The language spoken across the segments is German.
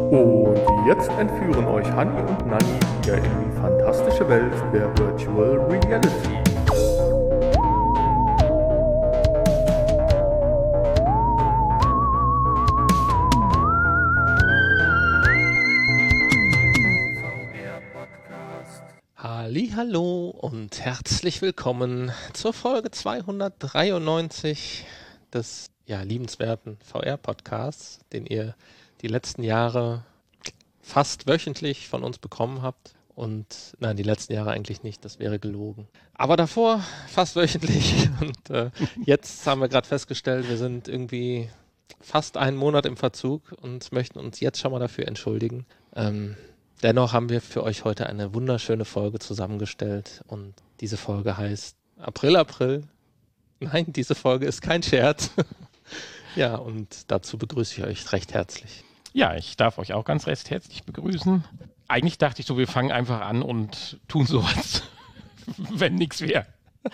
Und jetzt entführen euch Hanni und Nanni wieder in die fantastische Welt der Virtual Reality. Hallihallo und herzlich willkommen zur Folge 293 des liebenswerten VR-Podcasts, den ihr die letzten Jahre fast wöchentlich von uns bekommen habt. Und nein, die letzten Jahre eigentlich nicht, das wäre gelogen. Aber davor fast wöchentlich. Und jetzt haben wir gerade festgestellt, wir sind irgendwie fast einen Monat im Verzug und möchten uns jetzt schon mal dafür entschuldigen. Dennoch haben wir für euch heute eine wunderschöne Folge zusammengestellt und diese Folge heißt April. Nein, diese Folge ist kein Scherz. Ja, und dazu begrüße ich euch recht herzlich. Ja, ich darf euch auch ganz recht herzlich begrüßen. Eigentlich dachte ich so, wir fangen einfach an und tun sowas, wenn nichts wäre.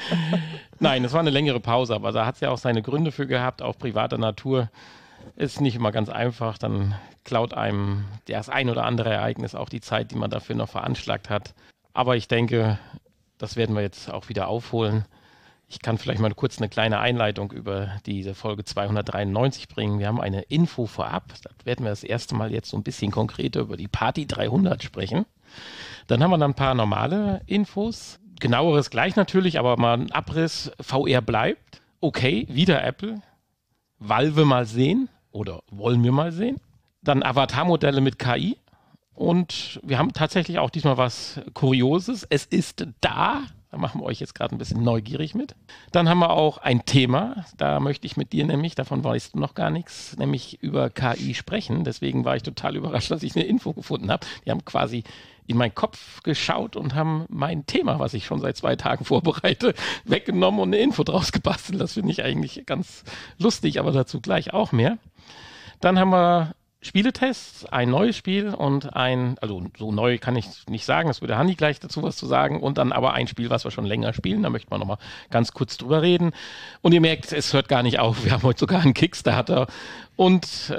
Nein, es war eine längere Pause, aber da hat es ja auch seine Gründe für gehabt, auch privater Natur. Ist nicht immer ganz einfach, dann klaut einem das ein oder andere Ereignis auch die Zeit, die man dafür noch veranschlagt hat. Aber ich denke, das werden wir jetzt auch wieder aufholen. Ich kann vielleicht mal kurz eine kleine Einleitung über diese Folge 293 bringen. Wir haben eine Info vorab. Da werden wir das erste Mal jetzt so ein bisschen konkreter über die Party 300 sprechen. Dann haben wir dann ein paar normale Infos. Genaueres gleich natürlich, aber mal ein Abriss. VR bleibt. Okay, wieder Apple. Valve mal sehen oder wollen wir mal sehen. Dann Avatar-Modelle mit KI. Und wir haben tatsächlich auch diesmal was Kurioses. Es ist da. Da machen wir euch jetzt gerade ein bisschen neugierig mit. Dann haben wir auch ein Thema, da möchte ich mit dir nämlich, davon weißt du noch gar nichts, nämlich über KI sprechen. Deswegen war ich total überrascht, dass ich eine Info gefunden habe. Die haben quasi in meinen Kopf geschaut und haben mein Thema, was ich schon seit 2 Tagen vorbereite, weggenommen und eine Info draus gebastelt. Das finde ich eigentlich ganz lustig, aber dazu gleich auch mehr. Dann haben wir Spieletests, ein neues Spiel und also so neu kann ich nicht sagen, das würde Hanni gleich dazu was zu sagen, und dann aber ein Spiel, was wir schon länger spielen, da möchte man nochmal ganz kurz drüber reden. Und ihr merkt, es hört gar nicht auf, wir haben heute sogar einen Kickstarter und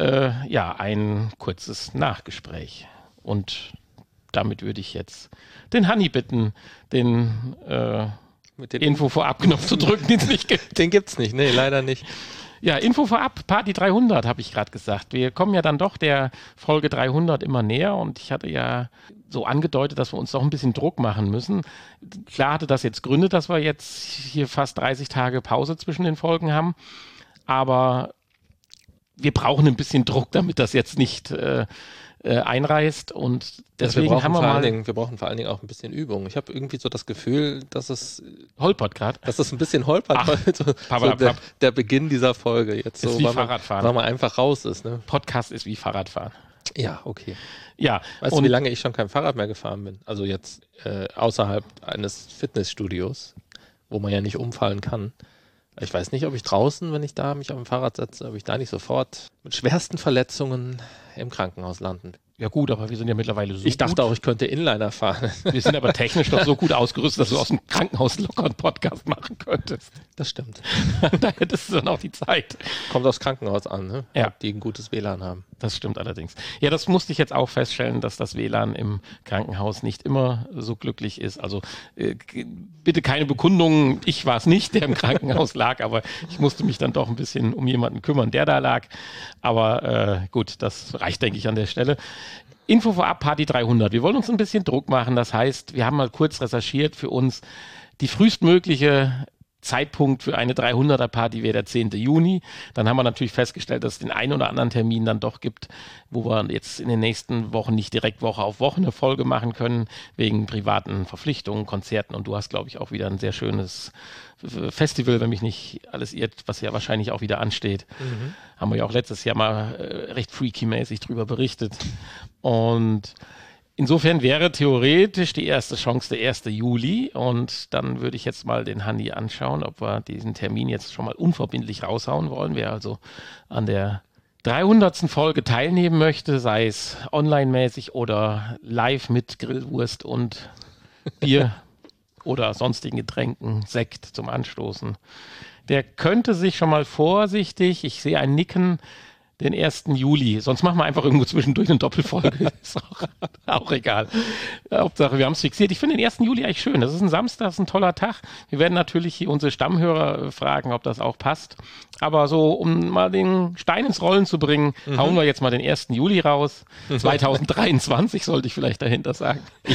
ein kurzes Nachgespräch. Und damit würde ich jetzt den Hanni bitten, den Info vorab-Knopf zu drücken, den es nicht gibt. Den gibt's nicht, nee, leider nicht. Ja, Info vorab, Party 300 habe ich gerade gesagt. Wir kommen ja dann doch der Folge 300 immer näher und ich hatte ja so angedeutet, dass wir uns doch ein bisschen Druck machen müssen. Klar hatte das jetzt Gründe, dass wir jetzt hier fast 30 Tage Pause zwischen den Folgen haben, aber wir brauchen ein bisschen Druck, damit das jetzt nicht einreißt und deswegen wir brauchen vor allen Dingen auch ein bisschen Übung. Ich habe irgendwie so das Gefühl, dass es holpert gerade. Dass es ein bisschen holpert, weil der Beginn dieser Folge jetzt ist so, wie Fahrradfahren. Weil man einfach raus ist. Ne? Podcast ist wie Fahrradfahren. Ja, okay. Ja, weißt du, wie lange ich schon kein Fahrrad mehr gefahren bin? Also jetzt außerhalb eines Fitnessstudios, wo man ja nicht umfallen kann. Ich weiß nicht, ob ich draußen, wenn ich da mich auf dem Fahrrad setze, ob ich da nicht sofort mit schwersten Verletzungen im Krankenhaus landen. Ja gut, aber wir sind ja mittlerweile so Ich dachte auch, ich könnte Inliner fahren. Wir sind aber technisch doch so gut ausgerüstet, dass du aus dem Krankenhaus locker einen Podcast machen könntest. Das stimmt. Da hättest du dann auch die Zeit. Kommt aufs Krankenhaus an, ne? Ja. Ob die ein gutes WLAN haben. Das stimmt allerdings. Ja, das musste ich jetzt auch feststellen, dass das WLAN im Krankenhaus nicht immer so glücklich ist. Also bitte keine Bekundungen. Ich war es nicht, der im Krankenhaus lag, aber ich musste mich dann doch ein bisschen um jemanden kümmern, der da lag. Aber gut, das reicht, denke ich, an der Stelle. Info vorab, Party 300. Wir wollen uns ein bisschen Druck machen. Das heißt, wir haben mal kurz recherchiert für uns. Die frühestmögliche Zeitpunkt für eine 300er-Party wäre der 10. Juni. Dann haben wir natürlich festgestellt, dass es den einen oder anderen Termin dann doch gibt, wo wir jetzt in den nächsten Wochen nicht direkt Woche auf Woche eine Folge machen können, wegen privaten Verpflichtungen, Konzerten. Und du hast, glaube ich, auch wieder ein sehr schönes Festival, wenn mich nicht alles irrt, was ja wahrscheinlich auch wieder ansteht. Mhm. Haben wir ja auch letztes Jahr mal recht freaky-mäßig drüber berichtet. Und insofern wäre theoretisch die erste Chance der 1. Juli und dann würde ich jetzt mal den Hanni anschauen, ob wir diesen Termin jetzt schon mal unverbindlich raushauen wollen. Wer also an der 300. Folge teilnehmen möchte, sei es online-mäßig oder live mit Grillwurst und Bier oder sonstigen Getränken, Sekt zum Anstoßen, der könnte sich schon mal vorsichtig, ich sehe ein Nicken, den 1. Juli. Sonst machen wir einfach irgendwo zwischendurch eine Doppelfolge. Ist auch egal. Hauptsache, wir haben es fixiert. Ich finde den 1. Juli eigentlich schön. Das ist ein Samstag, das ist ein toller Tag. Wir werden natürlich hier unsere Stammhörer fragen, ob das auch passt. Aber so, um mal den Stein ins Rollen zu bringen, hauen wir jetzt mal den 1. Juli raus. 2023 sollte ich vielleicht dahinter sagen.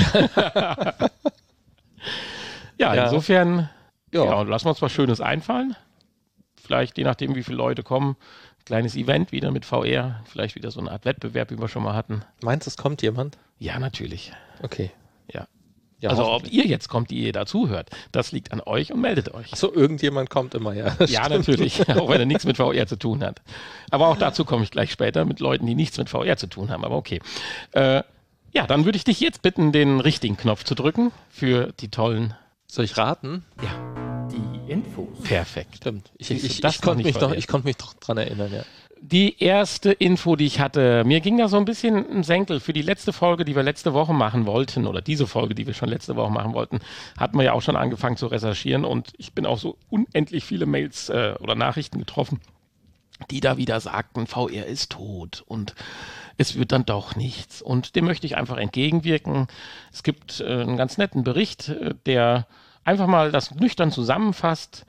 Ja, insofern, lassen wir uns was Schönes einfallen. Vielleicht, je nachdem, wie viele Leute kommen, kleines Event wieder mit VR, vielleicht wieder so eine Art Wettbewerb, wie wir schon mal hatten. Meinst du, es kommt jemand? Ja, natürlich. Okay. Ja, also ob ihr jetzt kommt, die ihr dazu hört, das liegt an euch und meldet euch. Achso, irgendjemand kommt immer, ja. Ja, natürlich, auch wenn er nichts mit VR zu tun hat. Aber auch dazu komme ich gleich später mit Leuten, die nichts mit VR zu tun haben, aber okay. Dann würde ich dich jetzt bitten, den richtigen Knopf zu drücken für die tollen... Soll ich raten? Ja. Die Infos. Perfekt. Stimmt. Ich konnte mich doch dran erinnern, ja. Die erste Info, die ich hatte, mir ging da so ein bisschen ein Senkel. Für die letzte Folge, die wir letzte Woche machen wollten, oder diese Folge, die wir schon letzte Woche machen wollten, hatten wir ja auch schon angefangen zu recherchieren und ich bin auch so unendlich viele Mails oder Nachrichten getroffen, die da wieder sagten, VR ist tot und es wird dann doch nichts. Und dem möchte ich einfach entgegenwirken. Es gibt einen ganz netten Bericht, der einfach mal das nüchtern zusammenfasst,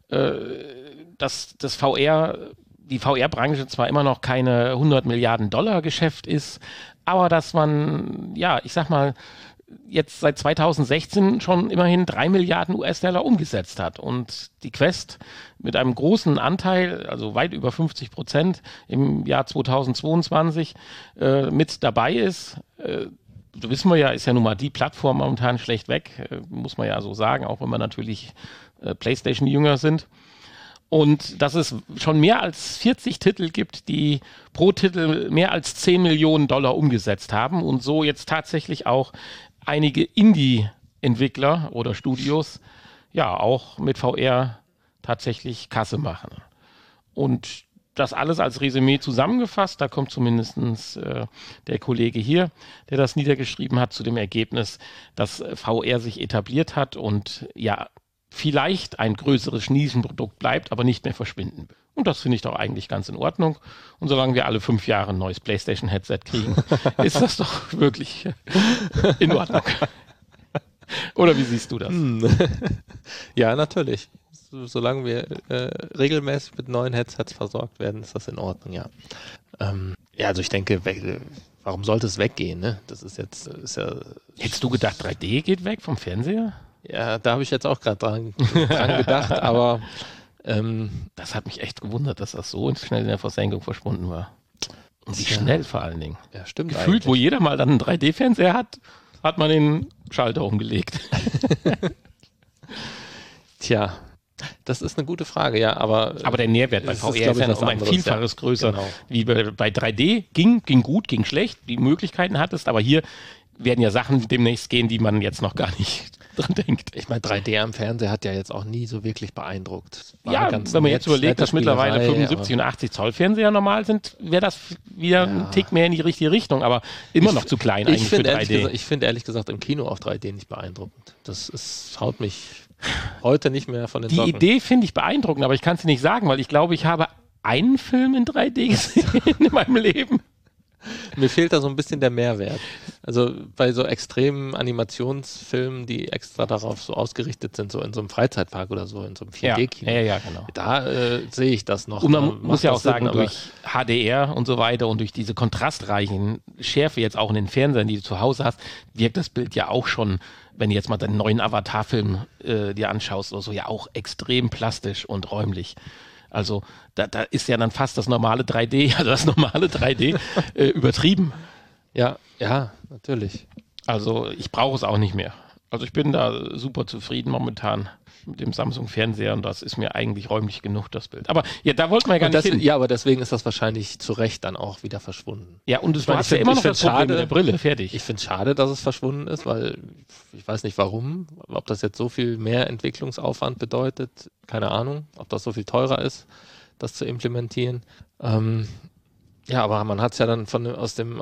dass das die VR-Branche zwar immer noch keine 100 Milliarden Dollar Geschäft ist, aber dass man, ich sag mal, jetzt seit 2016 schon immerhin 3 Milliarden US-Dollar umgesetzt hat und die Quest mit einem großen Anteil, also weit über 50% im Jahr 2022 mit dabei ist. So wissen wir ja, ist ja nun mal die Plattform momentan schlecht weg, muss man ja so sagen, auch wenn wir natürlich PlayStation-Jünger sind. Und dass es schon mehr als 40 Titel gibt, die pro Titel mehr als 10 Millionen Dollar umgesetzt haben und so jetzt tatsächlich auch einige Indie-Entwickler oder Studios auch mit VR tatsächlich Kasse machen. Und das alles als Resümee zusammengefasst, da kommt zumindest der Kollege hier, der das niedergeschrieben hat, zu dem Ergebnis, dass VR sich etabliert hat und vielleicht ein größeres Nischenprodukt bleibt, aber nicht mehr verschwinden will. Und das finde ich doch eigentlich ganz in Ordnung. Und solange wir alle 5 Jahre ein neues PlayStation-Headset kriegen, ist das doch wirklich in Ordnung. Oder wie siehst du das? Ja, natürlich. Solange wir regelmäßig mit neuen Headsets versorgt werden, ist das in Ordnung, ja. Also ich denke, warum sollte es weggehen, ne? Das ist ja... Hättest du gedacht, 3D geht weg vom Fernseher? Ja, da habe ich jetzt auch gerade dran gedacht, aber das hat mich echt gewundert, dass das so schnell in der Versenkung verschwunden war. Und wie schnell vor allen Dingen. Ja, stimmt. Gefühlt, eigentlich. Wo jeder mal dann einen 3D-Fernseher hat man den Schalter umgelegt. Tja, das ist eine gute Frage, ja, aber der Nährwert bei VR ist ja noch ein Vielfaches größer. Genau. Wie bei 3D ging gut, ging schlecht, die Möglichkeiten hattest, aber hier werden ja Sachen demnächst gehen, die man jetzt noch gar nicht dran denkt. Ich meine, 3D am Fernseher hat ja jetzt auch nie so wirklich beeindruckt. Ja, wenn man jetzt überlegt, dass mittlerweile 75 und 80 Zoll Fernseher normal sind, wäre das wieder ein Tick mehr in die richtige Richtung, aber immer noch zu klein eigentlich für 3D. Ich finde ehrlich gesagt im Kino auf 3D nicht beeindruckend. Das haut mich heute nicht mehr von den Socken. Die Idee finde ich beeindruckend, aber ich kann es dir nicht sagen, weil ich glaube, ich habe einen Film in 3D gesehen in meinem Leben. Mir fehlt da so ein bisschen der Mehrwert. Also bei so extremen Animationsfilmen, die extra darauf so ausgerichtet sind, so in so einem Freizeitpark oder so, in so einem 4D-Kino. Ja, genau. Da sehe ich das noch. Und man muss ja auch sagen, durch HDR und so weiter und durch diese kontrastreichen Schärfe jetzt auch in den Fernsehern, die du zu Hause hast, wirkt das Bild ja auch schon, wenn du jetzt mal den neuen Avatar-Film dir anschaust oder so, ja auch extrem plastisch und räumlich. Also da ist ja dann fast das normale 3D, übertrieben. Ja, natürlich. Also ich brauche es auch nicht mehr. Also ich bin da super zufrieden momentan mit dem Samsung-Fernseher und das ist mir eigentlich räumlich genug, das Bild. Aber ja, da wollten wir ja gar nicht hin. Ja, aber deswegen ist das wahrscheinlich zu Recht dann auch wieder verschwunden. Ja, und du hast ja immer noch das Problem mit der Brille, fertig. Ich finde es schade, dass es verschwunden ist, weil ich weiß nicht warum, ob das jetzt so viel mehr Entwicklungsaufwand bedeutet, keine Ahnung, ob das so viel teurer ist, das zu implementieren. Aber man hat es ja dann aus dem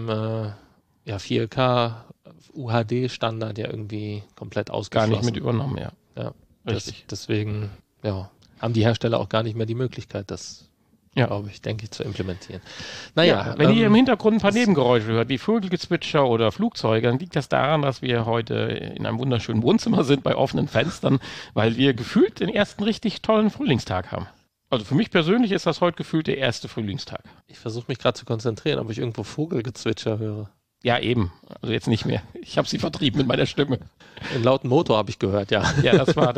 4K UHD-Standard ja irgendwie komplett ausgeschlossen. Gar nicht mit übernommen, ja. Richtig. Deswegen haben die Hersteller auch gar nicht mehr die Möglichkeit, das glaube ich, denke ich, zu implementieren. Naja, wenn ihr im Hintergrund ein paar Nebengeräusche hört, wie Vogelgezwitscher oder Flugzeuge, dann liegt das daran, dass wir heute in einem wunderschönen Wohnzimmer sind, bei offenen Fenstern, weil wir gefühlt den ersten richtig tollen Frühlingstag haben. Also für mich persönlich ist das heute gefühlt der erste Frühlingstag. Ich versuche mich gerade zu konzentrieren, ob ich irgendwo Vogelgezwitscher höre. Ja, eben. Also jetzt nicht mehr. Ich habe sie vertrieben mit meiner Stimme. Einen lauten Motor habe ich gehört, ja. Ja, das war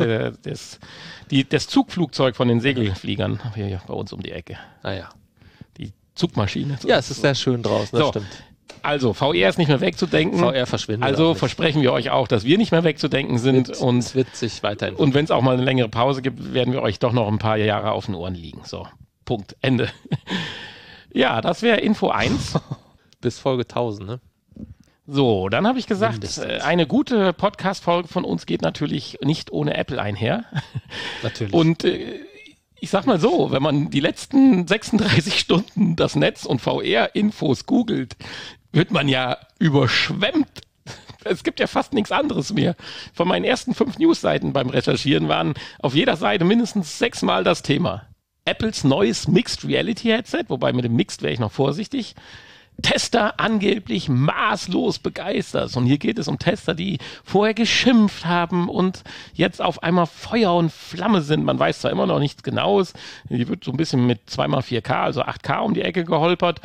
das Zugflugzeug von den Segelfliegern hier bei uns um die Ecke. Naja. Die Zugmaschine. Ja, es ist sehr schön draußen, das stimmt. Also, VR ist nicht mehr wegzudenken. VR verschwindet. Also versprechen wir euch auch, dass wir nicht mehr wegzudenken sind. Es wird sich weiterhin. Und wenn es auch mal eine längere Pause gibt, werden wir euch doch noch ein paar Jahre auf den Ohren liegen. So, Punkt, Ende. Ja, das wäre Info 1. Bis Folge 1000, ne? So, dann habe ich gesagt, eine gute Podcast-Folge von uns geht natürlich nicht ohne Apple einher. Natürlich. Und ich sag mal so, wenn man die letzten 36 Stunden das Netz und VR-Infos googelt, wird man ja überschwemmt. Es gibt ja fast nichts anderes mehr. Von meinen ersten 5 News-Seiten beim Recherchieren waren auf jeder Seite mindestens 6-mal das Thema. Apples neues Mixed Reality Headset, wobei mit dem Mixed wäre ich noch vorsichtig. Tester angeblich maßlos begeistert. Und hier geht es um Tester, die vorher geschimpft haben und jetzt auf einmal Feuer und Flamme sind. Man weiß zwar immer noch nichts Genaues. Die wird so ein bisschen mit 2x4K, also 8K um die Ecke geholpert.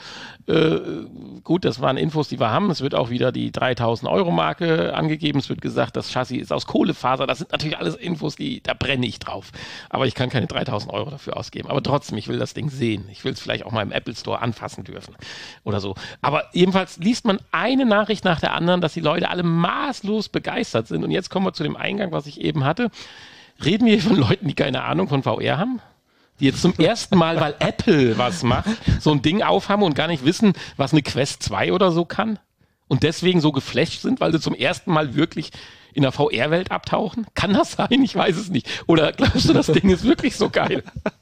Gut, das waren Infos, die wir haben. Es wird auch wieder die 3.000-Euro-Marke angegeben. Es wird gesagt, das Chassis ist aus Kohlefaser. Das sind natürlich alles Infos, da brenne ich drauf. Aber ich kann keine 3.000 Euro dafür ausgeben. Aber trotzdem, ich will das Ding sehen. Ich will es vielleicht auch mal im Apple Store anfassen dürfen oder so. Aber jedenfalls liest man eine Nachricht nach der anderen, dass die Leute alle maßlos begeistert sind. Und jetzt kommen wir zu dem Eingang, was ich eben hatte. Reden wir hier von Leuten, die keine Ahnung von VR haben? Die jetzt zum ersten Mal, weil Apple was macht, so ein Ding aufhaben und gar nicht wissen, was eine Quest 2 oder so kann? Und deswegen so geflasht sind, weil sie zum ersten Mal wirklich in der VR-Welt abtauchen? Kann das sein? Ich weiß es nicht. Oder glaubst du, das Ding ist wirklich so geil?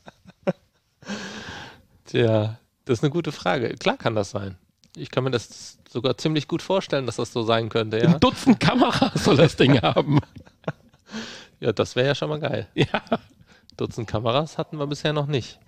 Tja, das ist eine gute Frage. Klar kann das sein. Ich kann mir das sogar ziemlich gut vorstellen, dass das so sein könnte. Ja? Ein Dutzend Kameras soll das Ding haben. Ja, das wäre ja schon mal geil. Ja. Dutzend Kameras hatten wir bisher noch nicht.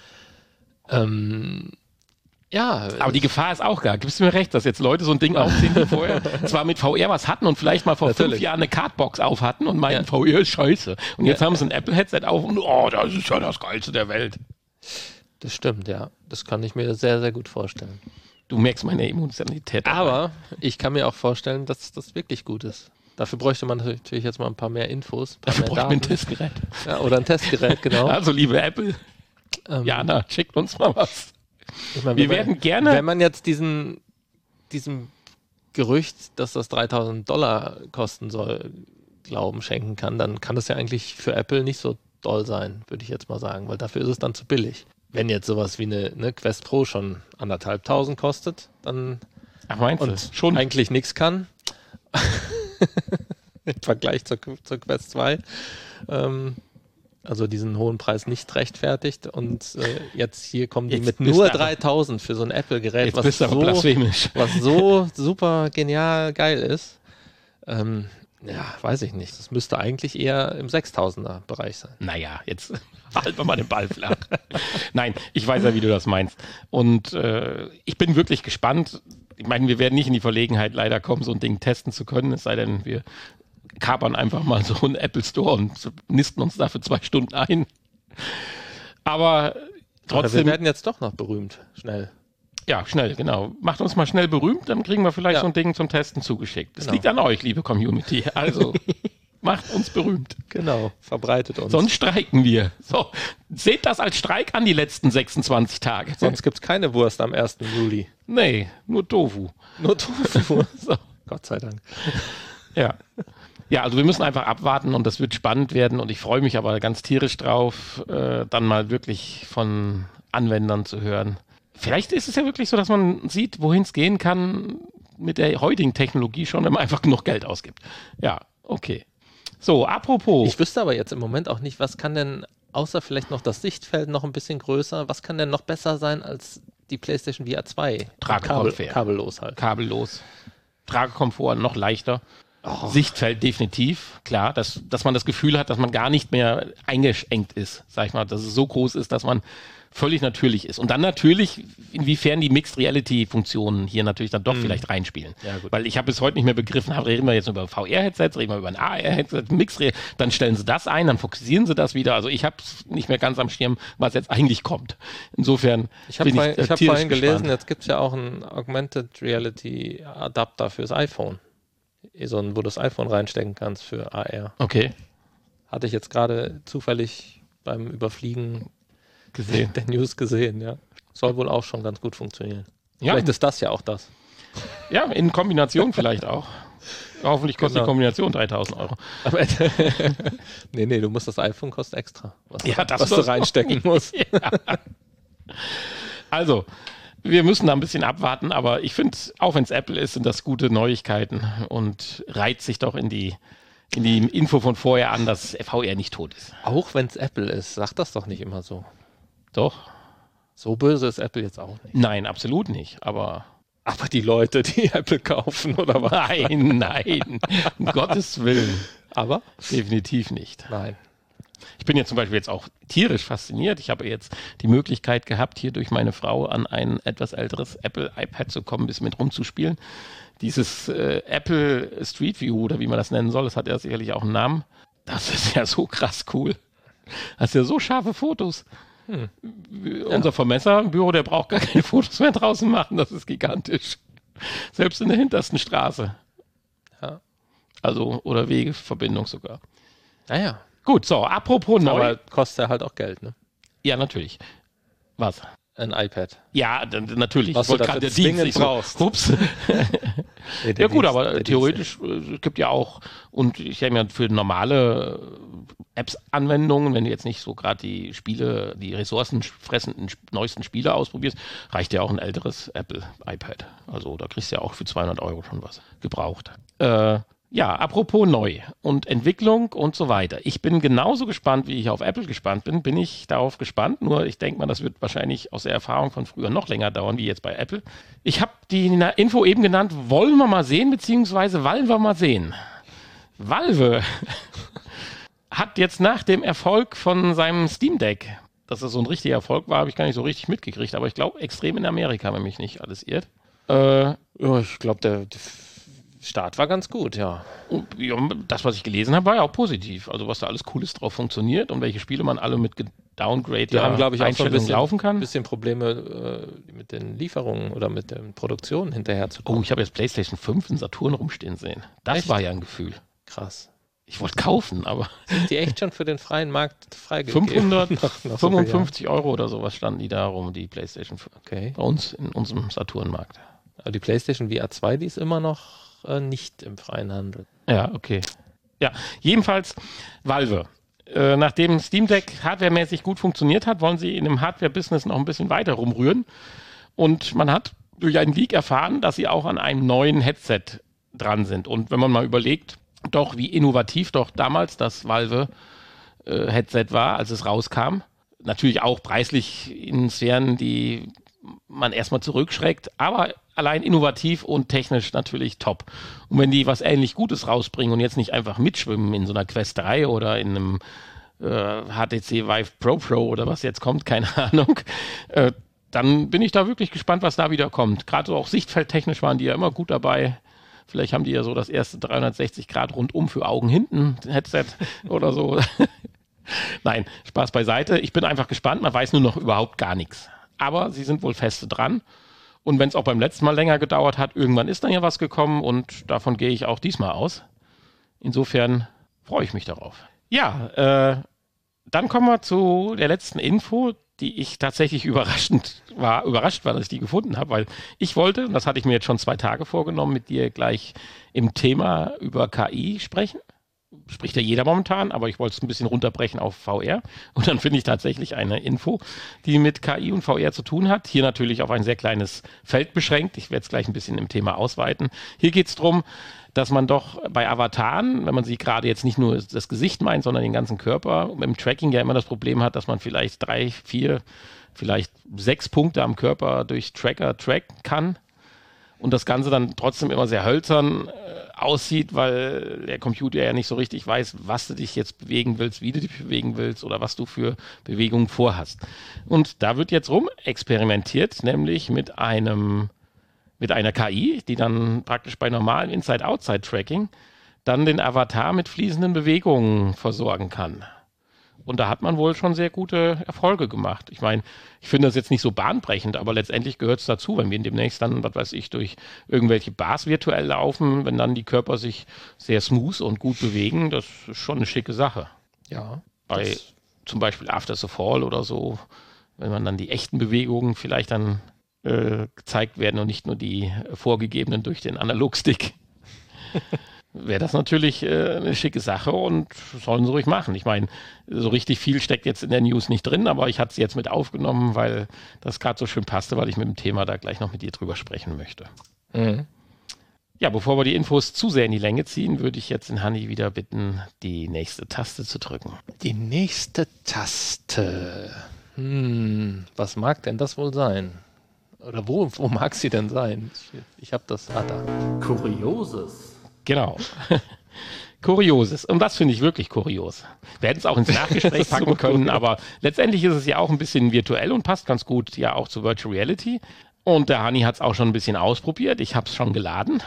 Ja. Aber die Gefahr ist auch gar. Gibst du mir recht, dass jetzt Leute so ein Ding aufziehen, die vorher zwar mit VR was hatten und vielleicht mal vor 5 Jahren eine Cardbox auf hatten und meinten, VR ist scheiße. Und jetzt haben sie ein Apple-Headset auf und das ist ja das Geilste der Welt. Das stimmt, ja. Das kann ich mir sehr, sehr gut vorstellen. Du merkst meine Emotionalität. Aber ich kann mir auch vorstellen, dass das wirklich gut ist. Dafür bräuchte man natürlich jetzt mal ein paar mehr Infos. Dafür bräuchte man ein Testgerät. Ja, oder ein Testgerät, genau. Also, liebe Apple, Jana, schickt uns mal was. Ich meine, wir werden gerne... Wenn man jetzt diesem Gerücht, dass das $3.000 kosten soll, Glauben schenken kann, dann kann das ja eigentlich für Apple nicht so doll sein, würde ich jetzt mal sagen, weil dafür ist es dann zu billig. Wenn jetzt sowas wie eine Quest Pro schon 1.500 kostet, dann schon eigentlich nichts kann, im Vergleich zur Quest 2, also diesen hohen Preis nicht rechtfertigt und jetzt hier kommen die mit nur 3.000 für so ein Apple-Gerät, was so super genial geil ist. Ja, weiß ich nicht. Das müsste eigentlich eher im 6.000er-Bereich sein. Naja, jetzt halten wir mal den Ball flach. Nein, ich weiß ja, wie du das meinst. Und ich bin wirklich gespannt. Ich meine, wir werden nicht in die Verlegenheit leider kommen, so ein Ding testen zu können, es sei denn, wir kapern einfach mal so einen Apple Store und nisten uns dafür 2 Stunden ein. Aber trotzdem... Wir werden jetzt doch noch berühmt, schnell. Ja, schnell, genau. Macht uns mal schnell berühmt, dann kriegen wir vielleicht so ein Ding zum Testen zugeschickt. Das liegt an euch, liebe Community. Also, macht uns berühmt. Genau, verbreitet uns. Sonst streiken wir. So, seht das als Streik an, die letzten 26 Tage. Sonst gibt es keine Wurst am 1. Juli. Nee, nur Tofu. Nur Tofu. So, Gott sei Dank. Ja. Ja, also wir müssen einfach abwarten und das wird spannend werden und ich freue mich aber ganz tierisch drauf, dann mal wirklich von Anwendern zu hören. Vielleicht ist es ja wirklich so, dass man sieht, wohin es gehen kann mit der heutigen Technologie schon, wenn man einfach genug Geld ausgibt. Ja, okay. So, apropos. Ich wüsste aber jetzt im Moment auch nicht, was kann denn, außer vielleicht noch das Sichtfeld noch ein bisschen größer, was kann denn noch besser sein als die PlayStation VR 2? Kabellos halt. Kabellos. Tragekomfort noch leichter. Oh. Sichtfeld definitiv, klar, dass man das Gefühl hat, dass man gar nicht mehr eingeengt ist, sag ich mal, dass es so groß ist, dass man völlig natürlich ist. Und dann natürlich, inwiefern die Mixed Reality-Funktionen hier natürlich dann doch vielleicht reinspielen. Ja, gut. Weil ich habe bis heute nicht mehr begriffen, reden wir jetzt über VR-Headsets, reden wir über ein AR-Headset, dann stellen sie das ein, dann fokussieren sie das wieder. Also ich habe es nicht mehr ganz am Schirm, was jetzt eigentlich kommt. Insofern ich habe vorhin gelesen, gespannt. jetzt gibt es ja auch einen Augmented Reality Adapter fürs iPhone. So ein, wo du das iPhone reinstecken kannst für AR. Okay. Hatte ich jetzt gerade zufällig beim Überfliegen Gesehen. der News gesehen, ja. Soll wohl auch schon ganz gut funktionieren. Ja. Vielleicht ist das ja auch das. Ja, in Kombination vielleicht auch. Hoffentlich kostet die Kombination 3.000 Euro. Aber nee, du musst das iPhone kostet extra, was das du reinstecken musst. Ja. Also, wir müssen da ein bisschen abwarten, aber ich finde, auch wenn es Apple ist, sind das gute Neuigkeiten und reiht sich doch in die Info von vorher an, dass VR nicht tot ist. Auch wenn es Apple ist, sag das doch nicht immer so. Doch. So böse ist Apple jetzt auch nicht. Nein, absolut nicht, aber die Leute, die Apple kaufen, oder was? Nein, um Gottes Willen. Aber? Definitiv nicht. Nein. Ich bin ja zum Beispiel jetzt auch tierisch fasziniert. Ich habe jetzt die Möglichkeit gehabt, hier durch meine Frau an ein etwas älteres Apple iPad zu kommen, ein bisschen mit rumzuspielen. Dieses Apple Street View oder wie man das nennen soll, das hat ja sicherlich auch einen Namen. Das ist ja so krass cool. Das ist ja so scharfe Fotos. Unser Vermesser im Büro, der braucht gar keine Fotos mehr draußen machen. Das ist gigantisch. Selbst in der hintersten Straße. Ja. Also, oder Wegeverbindung sogar. Naja. Gut, so, apropos neu. Aber kostet ja halt auch Geld, ne? Ja, natürlich. Was? Ein iPad. Ja, natürlich. Was du dafür zwingend brauchst. Ups. Ja gut, aber theoretisch, es gibt ja auch, und ich habe ja für normale Apps-Anwendungen, wenn du jetzt nicht so gerade die ressourcenfressenden neuesten Spiele ausprobierst, reicht ja auch ein älteres Apple iPad. Also da kriegst du ja auch für 200 Euro schon was gebraucht. Ja, apropos neu und Entwicklung und so weiter. Ich bin genauso gespannt, wie ich auf Apple gespannt bin ich darauf gespannt. Nur ich denke mal, das wird wahrscheinlich aus der Erfahrung von früher noch länger dauern, wie jetzt bei Apple. Ich habe die Info eben genannt, wollen wir mal sehen, beziehungsweise wollen wir mal sehen. Valve hat jetzt nach dem Erfolg von seinem Steam Deck, dass das so ein richtiger Erfolg war, habe ich gar nicht so richtig mitgekriegt, aber ich glaube extrem in Amerika, wenn mich nicht alles irrt. Ja, ich glaube, der Start war ganz gut, ja. Ja. Das, was ich gelesen habe, war ja auch positiv. Also was da alles Cooles drauf funktioniert und welche Spiele man alle mit Downgrade haben, glaube ich, auch so laufen kann. Ein bisschen Probleme mit den Lieferungen oder mit der Produktion hinterherzukommen. Oh, ich habe jetzt PlayStation 5 in Saturn rumstehen sehen. Das Echt? war ja ein Gefühl. Krass. Ich wollte kaufen, aber Sind die echt schon für den freien Markt freigegeben? 555 Euro oder sowas standen die da rum, die PlayStation 5. Okay. Bei uns in unserem Saturn-Markt. Aber die PlayStation VR 2, die ist immer noch nicht im freien Handel. Ja, okay. Ja, jedenfalls Valve. Nachdem Steam Deck hardwaremäßig gut funktioniert hat, wollen sie in dem Hardware-Business noch ein bisschen weiter rumrühren. Und man hat durch einen Leak erfahren, dass sie auch an einem neuen Headset dran sind. Und wenn man mal überlegt, doch wie innovativ doch damals das Valve Headset war, als es rauskam. Natürlich auch preislich in Sphären, die man erstmal zurückschreckt, aber allein innovativ und technisch natürlich top. Und wenn die was ähnlich Gutes rausbringen und jetzt nicht einfach mitschwimmen in so einer Quest 3 oder in einem HTC Vive Pro oder was jetzt kommt, keine Ahnung, dann bin ich da wirklich gespannt, was da wieder kommt. Gerade so auch sichtfeldtechnisch waren die ja immer gut dabei. Vielleicht haben die ja so das erste 360 Grad rundum für Augen hinten Headset oder so. Nein, Spaß beiseite. Ich bin einfach gespannt. Man weiß nur noch überhaupt gar nichts. Aber sie sind wohl feste dran. Und wenn es auch beim letzten Mal länger gedauert hat, irgendwann ist dann ja was gekommen und davon gehe ich auch diesmal aus. Insofern freue ich mich darauf. Ja, dann kommen wir zu der letzten Info, die ich tatsächlich überrascht war, dass ich die gefunden habe, weil ich wollte, und das hatte ich mir jetzt schon 2 Tage vorgenommen, mit dir gleich im Thema über KI sprechen. Spricht ja jeder momentan, aber ich wollte es ein bisschen runterbrechen auf VR. Und dann finde ich tatsächlich eine Info, die mit KI und VR zu tun hat. Hier natürlich auf ein sehr kleines Feld beschränkt. Ich werde es gleich ein bisschen im Thema ausweiten. Hier geht es darum, dass man doch bei Avataren, wenn man sie gerade jetzt nicht nur das Gesicht meint, sondern den ganzen Körper, mit dem Tracking ja immer das Problem hat, dass man vielleicht 3, 4, vielleicht 6 Punkte am Körper durch Tracker tracken kann. Und das Ganze dann trotzdem immer sehr hölzern aussieht, weil der Computer ja nicht so richtig weiß, was du dich jetzt bewegen willst, wie du dich bewegen willst oder was du für Bewegungen vorhast. Und da wird jetzt experimentiert, nämlich mit einer KI, die dann praktisch bei normalem Inside-Outside-Tracking dann den Avatar mit fließenden Bewegungen versorgen kann. Und da hat man wohl schon sehr gute Erfolge gemacht. Ich meine, ich finde das jetzt nicht so bahnbrechend, aber letztendlich gehört es dazu, wenn wir demnächst dann, was weiß ich, durch irgendwelche Bars virtuell laufen, wenn dann die Körper sich sehr smooth und gut bewegen, das ist schon eine schicke Sache. Ja. Bei zum Beispiel After the Fall oder so, wenn man dann die echten Bewegungen vielleicht dann gezeigt werden und nicht nur die vorgegebenen durch den Analogstick. Wäre das natürlich eine schicke Sache und sollen sie ruhig machen. Ich meine, so richtig viel steckt jetzt in der News nicht drin, aber ich hatte es jetzt mit aufgenommen, weil das gerade so schön passte, weil ich mit dem Thema da gleich noch mit dir drüber sprechen möchte. Mhm. Ja, bevor wir die Infos zu sehr in die Länge ziehen, würde ich jetzt den Hanni wieder bitten, die nächste Taste zu drücken. Die nächste Taste. Was mag denn das wohl sein? Oder wo mag sie denn sein? Ich habe das da. Kurioses. Genau. Kurioses. Und das finde ich wirklich kurios. Wir hätten es auch ins Nachgespräch packen können, aber letztendlich ist es ja auch ein bisschen virtuell und passt ganz gut ja auch zu Virtual Reality. Und der Hanni hat es auch schon ein bisschen ausprobiert. Ich habe es schon geladen.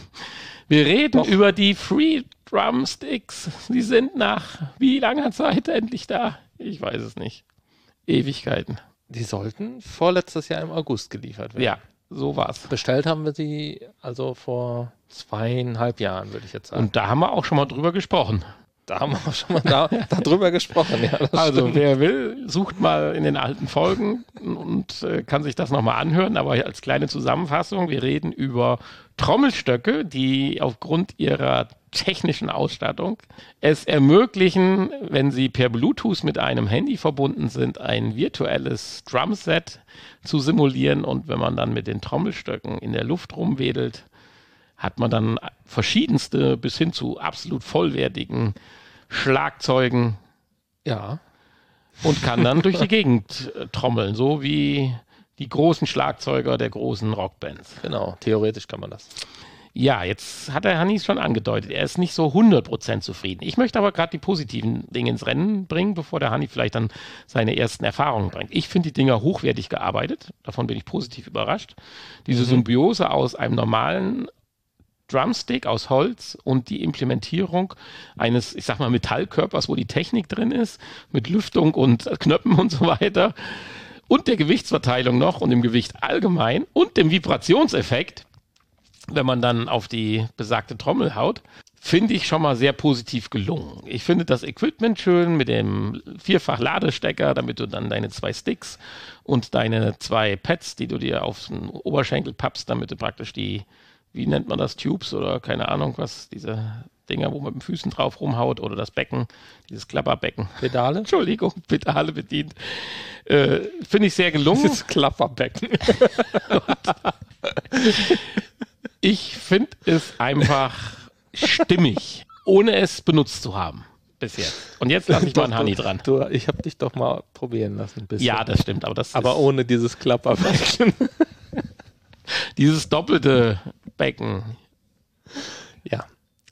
Wir reden über die Free Drumsticks. Sie sind nach wie langer Zeit endlich da? Ich weiß es nicht. Ewigkeiten. Die sollten vorletztes Jahr im August geliefert werden. Ja, so war's. Bestellt haben wir sie also vor 2,5 Jahren, würde ich jetzt sagen. Und da haben wir auch schon mal drüber gesprochen. Da haben wir auch schon mal darüber gesprochen. Ja, also stimmt. Wer will, sucht mal in den alten Folgen und kann sich das nochmal anhören. Aber als kleine Zusammenfassung, wir reden über Trommelstöcke, die aufgrund ihrer technischen Ausstattung es ermöglichen, wenn sie per Bluetooth mit einem Handy verbunden sind, ein virtuelles Drumset zu simulieren. Und wenn man dann mit den Trommelstöcken in der Luft rumwedelt, hat man dann verschiedenste bis hin zu absolut vollwertigen Schlagzeugen. Ja. Und kann dann durch die Gegend trommeln, so wie die großen Schlagzeuger der großen Rockbands. Genau, theoretisch kann man das. Ja, jetzt hat der Hanni schon angedeutet, er ist nicht so 100% zufrieden. Ich möchte aber gerade die positiven Dinge ins Rennen bringen, bevor der Hanni vielleicht dann seine ersten Erfahrungen bringt. Ich finde die Dinger hochwertig gearbeitet, davon bin ich positiv überrascht. Diese Symbiose aus einem normalen Drumstick aus Holz und die Implementierung eines, ich sag mal, Metallkörpers, wo die Technik drin ist, mit Lüftung und Knöpfen und so weiter und der Gewichtsverteilung noch und dem Gewicht allgemein und dem Vibrationseffekt, wenn man dann auf die besagte Trommel haut, finde ich schon mal sehr positiv gelungen. Ich finde das Equipment schön mit dem 4-fach-Ladestecker, damit du dann deine 2 Sticks und deine 2 Pads, die du dir auf den Oberschenkel pappst, damit du praktisch die, wie nennt man das, Tubes oder keine Ahnung was, diese Dinger, wo man mit den Füßen drauf rumhaut oder das Becken, dieses Klapperbecken. Pedale? Entschuldigung, Pedale bedient. Finde ich sehr gelungen. Das Klapperbecken. Ich finde es einfach stimmig, ohne es benutzt zu haben bis jetzt. Und jetzt lasse ich mal einen Hanni dran. Ich habe dich doch mal probieren lassen. Ein bisschen. Ja, das stimmt. Aber ohne dieses Klapperbecken. Dieses doppelte Becken. Ja.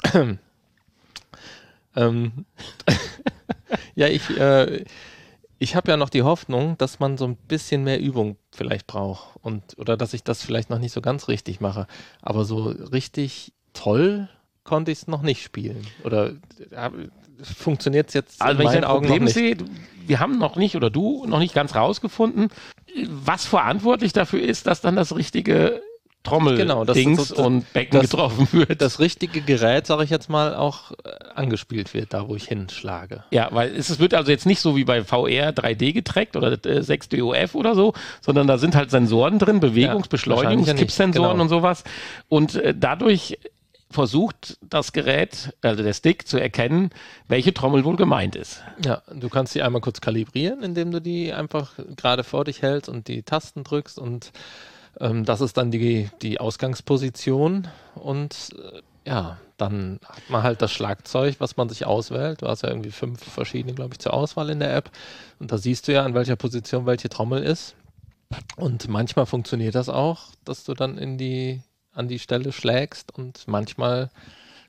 Ja, ich habe ja noch die Hoffnung, dass man so ein bisschen mehr Übung vielleicht braucht oder dass ich das vielleicht noch nicht so ganz richtig mache. Aber so richtig toll konnte ich es noch nicht spielen. Oder funktioniert es jetzt in meinen Augen noch nicht? Sehe, wir haben noch nicht, oder du, noch nicht ganz rausgefunden, was verantwortlich dafür ist, dass dann das richtige Trommeldings und Becken getroffen wird. Das richtige Gerät, sage ich jetzt mal, auch angespielt wird, da wo ich hinschlage. Ja, weil es wird also jetzt nicht so wie bei VR 3D getrackt oder 6DOF oder so, sondern da sind halt Sensoren drin, Bewegungsbeschleunigungs-, Kippsensoren und sowas. Und dadurch versucht das Gerät, also der Stick, zu erkennen, welche Trommel wohl gemeint ist. Ja, du kannst die einmal kurz kalibrieren, indem du die einfach gerade vor dich hältst und die Tasten drückst und das ist dann die Ausgangsposition und ja, dann hat man halt das Schlagzeug, was man sich auswählt. Du hast ja irgendwie 5 verschiedene, glaube ich, zur Auswahl in der App und da siehst du ja, an welcher Position welche Trommel ist und manchmal funktioniert das auch, dass du dann an die Stelle schlägst und manchmal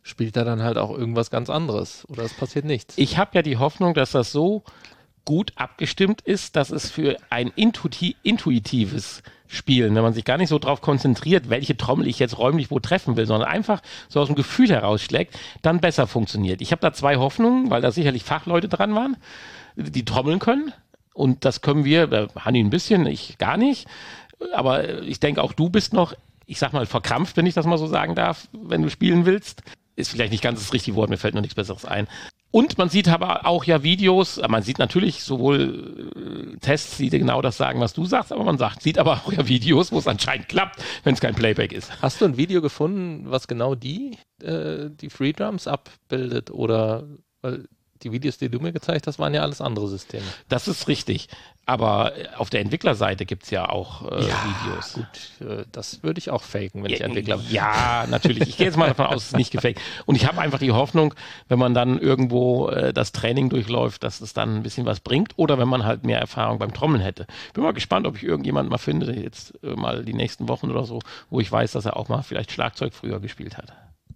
spielt er dann halt auch irgendwas ganz anderes oder es passiert nichts. Ich habe ja die Hoffnung, dass das so gut abgestimmt ist, dass es für ein intuitives Spielen, wenn man sich gar nicht so drauf konzentriert, welche Trommel ich jetzt räumlich wo treffen will, sondern einfach so aus dem Gefühl herausschlägt, dann besser funktioniert. Ich habe da 2 Hoffnungen, weil da sicherlich Fachleute dran waren, die trommeln können. Und das können wir, Hanni ein bisschen, ich gar nicht. Aber ich denke, auch du bist noch, ich sag mal, verkrampft, wenn ich das mal so sagen darf, wenn du spielen willst. Ist vielleicht nicht ganz das richtige Wort, mir fällt noch nichts Besseres ein. Und man sieht aber auch ja Videos, man sieht natürlich sowohl Tests, die genau das sagen, was du sagst, aber sieht aber auch ja Videos, wo es anscheinend klappt, wenn es kein Playback ist. Hast du ein Video gefunden, was genau die Free Drums abbildet? Oder, weil die Videos, die du mir gezeigt hast, waren ja alles andere Systeme. Das ist richtig. Aber auf der Entwicklerseite gibt es ja auch Videos. Gut, das würde ich auch faken, wenn ich Entwickler bin. Ja, natürlich. Ich gehe jetzt mal davon aus, es ist nicht gefaked. Und ich habe einfach die Hoffnung, wenn man dann irgendwo das Training durchläuft, dass es dann ein bisschen was bringt oder wenn man halt mehr Erfahrung beim Trommeln hätte. Bin mal gespannt, ob ich irgendjemanden mal finde, jetzt mal die nächsten Wochen oder so, wo ich weiß, dass er auch mal vielleicht Schlagzeug früher gespielt hat.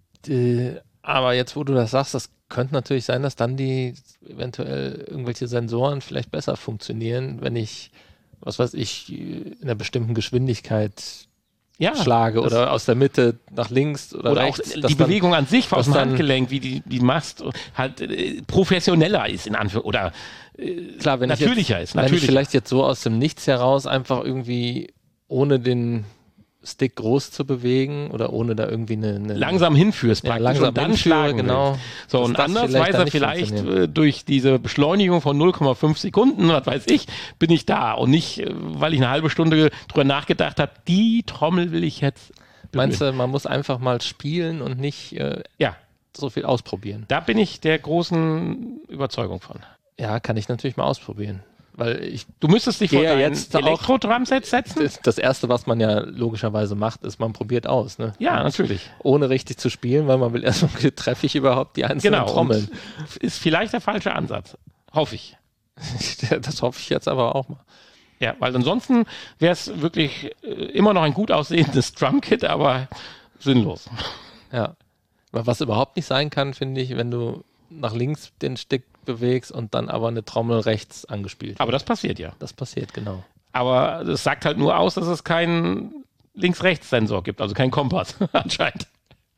Aber jetzt, wo du das sagst, das könnte natürlich sein, dass dann die eventuell irgendwelche Sensoren vielleicht besser funktionieren, wenn ich, was weiß ich, in einer bestimmten Geschwindigkeit schlage oder aus der Mitte nach links oder rechts. Auch die Bewegung an sich aus dem Handgelenk, wie die machst, halt professioneller ist in Anführungszeichen oder klar, wenn natürlicher ist. Wenn ich vielleicht jetzt so aus dem Nichts heraus einfach irgendwie ohne den Stick groß zu bewegen oder ohne da irgendwie eine langsam hinführst praktisch langsam und dann schlagen genau. So, und andersweise vielleicht durch diese Beschleunigung von 0,5 Sekunden, was weiß ich, bin ich da und nicht, weil ich eine halbe Stunde drüber nachgedacht habe, die Trommel will ich jetzt berühren. Meinst du, man muss einfach mal spielen und nicht so viel ausprobieren? Da bin ich der großen Überzeugung von. Ja, kann ich natürlich mal ausprobieren. Weil du müsstest dich vor dein Elektro-Drumset setzen? Das Erste, was man ja logischerweise macht, ist, man probiert aus. Ne? Ja, natürlich. Ohne richtig zu spielen, weil man will erstmal, treffe ich überhaupt die einzelnen Trommeln. Ist vielleicht der falsche Ansatz. Hoffe ich. Das hoffe ich jetzt aber auch mal. Ja, weil ansonsten wäre es wirklich immer noch ein gut aussehendes Drumkit, aber sinnlos. Ja. Was überhaupt nicht sein kann, finde ich, wenn du nach links den Stick bewegst und dann aber eine Trommel rechts angespielt wird. Aber das passiert ja. Das passiert, genau. Aber das sagt halt nur aus, dass es keinen Links-Rechts-Sensor gibt, also keinen Kompass anscheinend.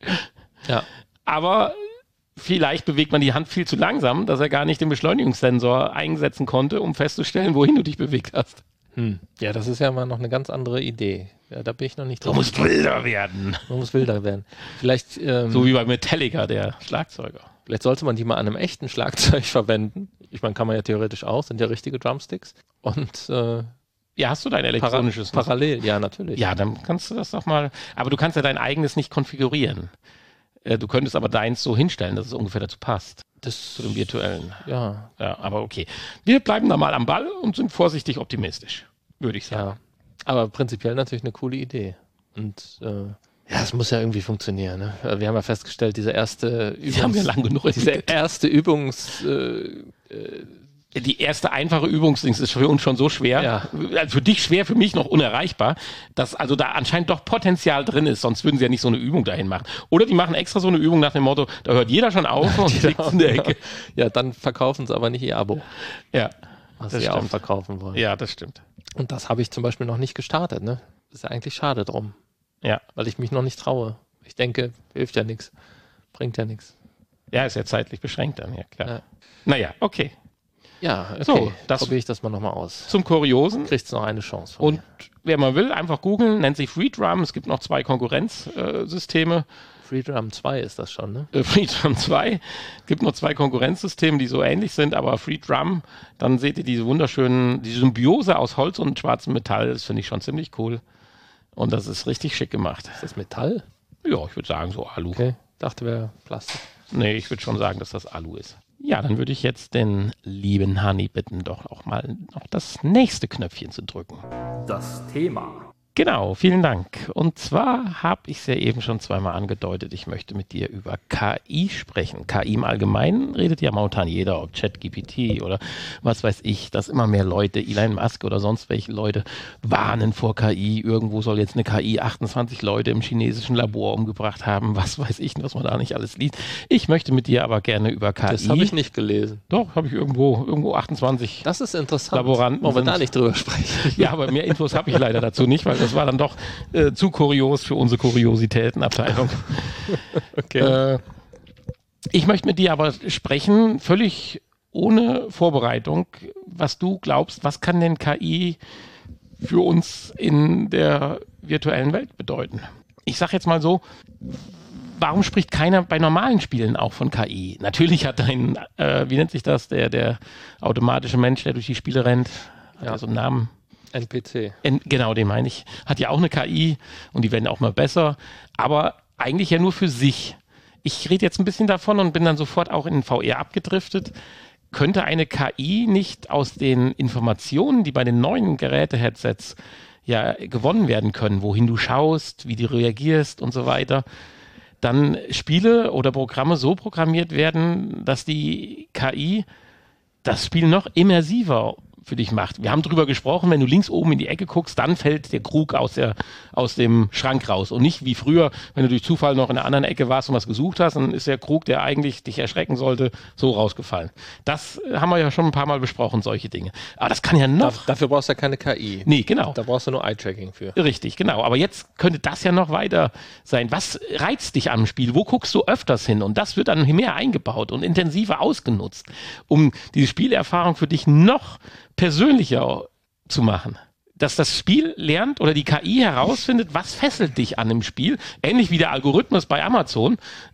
Ja. Aber vielleicht bewegt man die Hand viel zu langsam, dass er gar nicht den Beschleunigungssensor einsetzen konnte, um festzustellen, wohin du dich bewegt hast. Ja, das ist ja mal noch eine ganz andere Idee. Ja, da bin ich noch nicht drauf. Du musst wilder werden. Man muss wilder werden. Vielleicht, so wie bei Metallica, der Schlagzeuger. Vielleicht sollte man die mal an einem echten Schlagzeug verwenden. Ich meine, kann man ja theoretisch auch, sind ja richtige Drumsticks. Und ja, hast du dein elektronisches parallel, ja, natürlich. Ja, dann kannst du das doch mal. Aber du kannst ja dein eigenes nicht konfigurieren. Du könntest aber deins so hinstellen, dass es ungefähr dazu passt. Das zu dem virtuellen. Ja. Ja, aber okay. Wir bleiben da mal am Ball und sind vorsichtig optimistisch, würde ich sagen. Ja, aber prinzipiell natürlich eine coole Idee. Und es muss ja irgendwie funktionieren. Ne? Wir haben ja festgestellt, diese erste die erste einfache Übungsdings ist für uns schon so schwer, also für dich schwer, für mich noch unerreichbar, dass also da anscheinend doch Potenzial drin ist, sonst würden sie ja nicht so eine Übung dahin machen. Oder die machen extra so eine Übung nach dem Motto, da hört jeder schon auf und liegt in der Ecke. Ja, dann verkaufen sie aber nicht ihr Abo. Ja, was sie auch verkaufen wollen. Ja, das stimmt. Und das habe ich zum Beispiel noch nicht gestartet. Ne? Das ist ja eigentlich schade drum. Ja. Weil ich mich noch nicht traue. Ich denke, hilft ja nichts. Bringt ja nichts. Ja, ist ja zeitlich beschränkt dann, ja klar. Ja. Naja, okay. Ja, okay. So, probiere ich das mal nochmal aus. Zum Kuriosen. Kriegst du noch eine Chance von mir. Wer mal will, einfach googeln, nennt sich FreeDrum. Es gibt noch 2 Konkurrenzsysteme. FreeDrum 2 ist das schon, ne? FreeDrum 2. Es gibt noch 2 Konkurrenzsysteme, die so ähnlich sind, aber FreeDrum, dann seht ihr diese wunderschönen, die Symbiose aus Holz und schwarzem Metall. Das finde ich schon ziemlich cool. Und das ist richtig schick gemacht. Ist das Metall? Ja, ich würde sagen so Alu. Okay, dachte wäre Plastik. Nee, ich würde schon sagen, dass das Alu ist. Ja, dann würde ich jetzt den lieben Hanni bitten, doch auch mal noch das nächste Knöpfchen zu drücken. Das Thema. Genau, vielen Dank. Und zwar habe ich es ja eben schon zweimal angedeutet, ich möchte mit dir über KI sprechen. KI im Allgemeinen redet ja momentan jeder, ob ChatGPT oder was weiß ich, dass immer mehr Leute, Elon Musk oder sonst welche Leute, warnen vor KI. Irgendwo soll jetzt eine KI 28 Leute im chinesischen Labor umgebracht haben. Was weiß ich, was man da nicht alles liest. Ich möchte mit dir aber gerne über KI... Das habe ich nicht gelesen. Doch, habe ich irgendwo 28 Das ist interessant. Laboranten. Wollen wir da nicht drüber sprechen? Ja, aber mehr Infos habe ich leider dazu nicht, weil das war dann doch zu kurios für unsere Kuriositätenabteilung. Okay. Ich möchte mit dir aber sprechen, völlig ohne Vorbereitung, was du glaubst, was kann denn KI für uns in der virtuellen Welt bedeuten? Ich sage jetzt mal so, warum spricht keiner bei normalen Spielen auch von KI? Natürlich hat ein, wie nennt sich das, der automatische Mensch, der durch die Spiele rennt, hat ja so einen Namen. NPC. Genau, den meine ich. Hat ja auch eine KI und die werden auch mal besser, aber eigentlich ja nur für sich. Ich rede jetzt ein bisschen davon und bin dann sofort auch in den VR abgedriftet. Könnte eine KI nicht aus den Informationen, die bei den neuen Geräte-Headsets ja gewonnen werden können, wohin du schaust, wie du reagierst und so weiter, dann Spiele oder Programme so programmiert werden, dass die KI das Spiel noch immersiver für dich macht. Wir haben drüber gesprochen, wenn du links oben in die Ecke guckst, dann fällt der Krug aus dem Schrank raus und nicht wie früher, wenn du durch Zufall noch in der anderen Ecke warst und was gesucht hast, dann ist der Krug, der eigentlich dich erschrecken sollte, so rausgefallen. Das haben wir ja schon ein paar Mal besprochen, solche Dinge. Aber das kann ja noch... Dafür brauchst du ja keine KI. Nee, genau. Da brauchst du nur Eye-Tracking für. Richtig, genau. Aber jetzt könnte das ja noch weiter sein. Was reizt dich am Spiel? Wo guckst du öfters hin? Und das wird dann mehr eingebaut und intensiver ausgenutzt, um diese Spielerfahrung für dich noch persönlicher zu machen. Dass das Spiel lernt oder die KI herausfindet, was fesselt dich an dem Spiel. Ähnlich wie der Algorithmus bei Amazon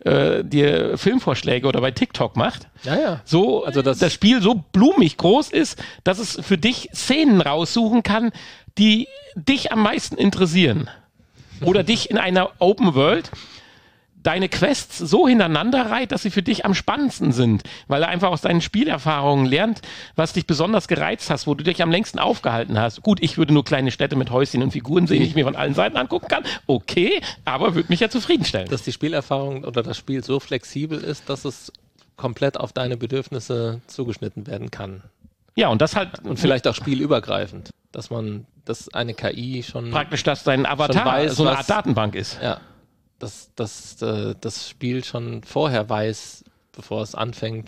dir Filmvorschläge oder bei TikTok macht. Ja. So, also das Spiel so blumig groß ist, dass es für dich Szenen raussuchen kann, die dich am meisten interessieren. Oder dich in einer Open World deine Quests so hintereinander reiht, dass sie für dich am spannendsten sind, weil er einfach aus deinen Spielerfahrungen lernt, was dich besonders gereizt hast, wo du dich am längsten aufgehalten hast. Gut, ich würde nur kleine Städte mit Häuschen und Figuren sehen, die ich mir von allen Seiten angucken kann. Okay, aber würde mich ja zufriedenstellen. Dass die Spielerfahrung oder das Spiel so flexibel ist, dass es komplett auf deine Bedürfnisse zugeschnitten werden kann. Ja, und das halt... Und vielleicht auch spielübergreifend, dass eine KI schon... Praktisch, dass dein Avatar weiß, so eine Art Datenbank ist. Ja. Dass das Spiel schon vorher weiß, bevor es anfängt,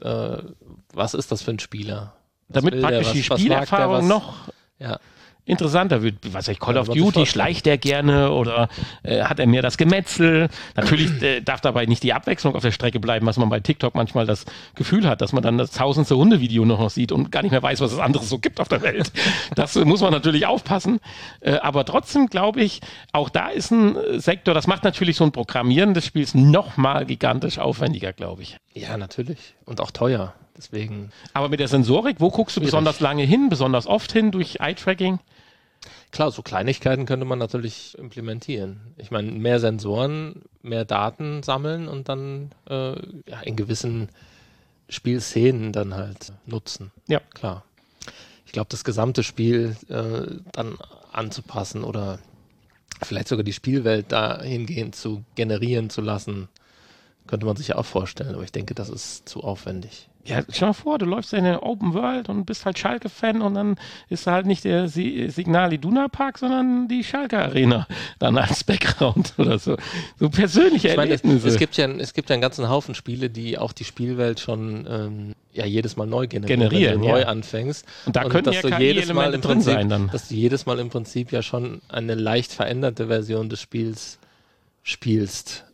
was ist das für ein Spieler? Damit praktisch die Spielerfahrung noch interessanter wird. Was weiß ich, Call of Duty, schleicht er gerne oder hat er mehr das Gemetzel? Natürlich darf dabei nicht die Abwechslung auf der Strecke bleiben, was man bei TikTok manchmal das Gefühl hat, dass man dann das 1000. Hundevideo noch sieht und gar nicht mehr weiß, was es anderes so gibt auf der Welt. Das muss man natürlich aufpassen. Aber trotzdem glaube ich, auch da ist ein Sektor, das macht natürlich so ein Programmieren des Spiels nochmal gigantisch aufwendiger, glaube ich. Ja, natürlich. Und auch teuer. Deswegen. Aber mit der Sensorik, wo guckst du besonders lange hin, besonders oft hin durch Eye-Tracking? Klar, so Kleinigkeiten könnte man natürlich implementieren. Ich meine, mehr Sensoren, mehr Daten sammeln und dann in gewissen Spielszenen dann halt nutzen. Ja, klar. Ich glaube, das gesamte Spiel dann anzupassen oder vielleicht sogar die Spielwelt dahingehend zu generieren zu lassen, könnte man sich ja auch vorstellen. Aber ich denke, das ist zu aufwendig. Ja, stell mal vor, du läufst in eine Open World und bist halt Schalke-Fan und dann ist halt nicht der Signal Iduna Park, sondern die Schalke Arena dann als Background oder so. So persönliche Erlebnisse. Es gibt ja einen ganzen Haufen Spiele, die auch die Spielwelt schon jedes Mal neu generieren, wenn du neu anfängst. Und da können ja KI-Elemente drin sein dann. Dass du jedes Mal im Prinzip ja schon eine leicht veränderte Version des Spiels spielst.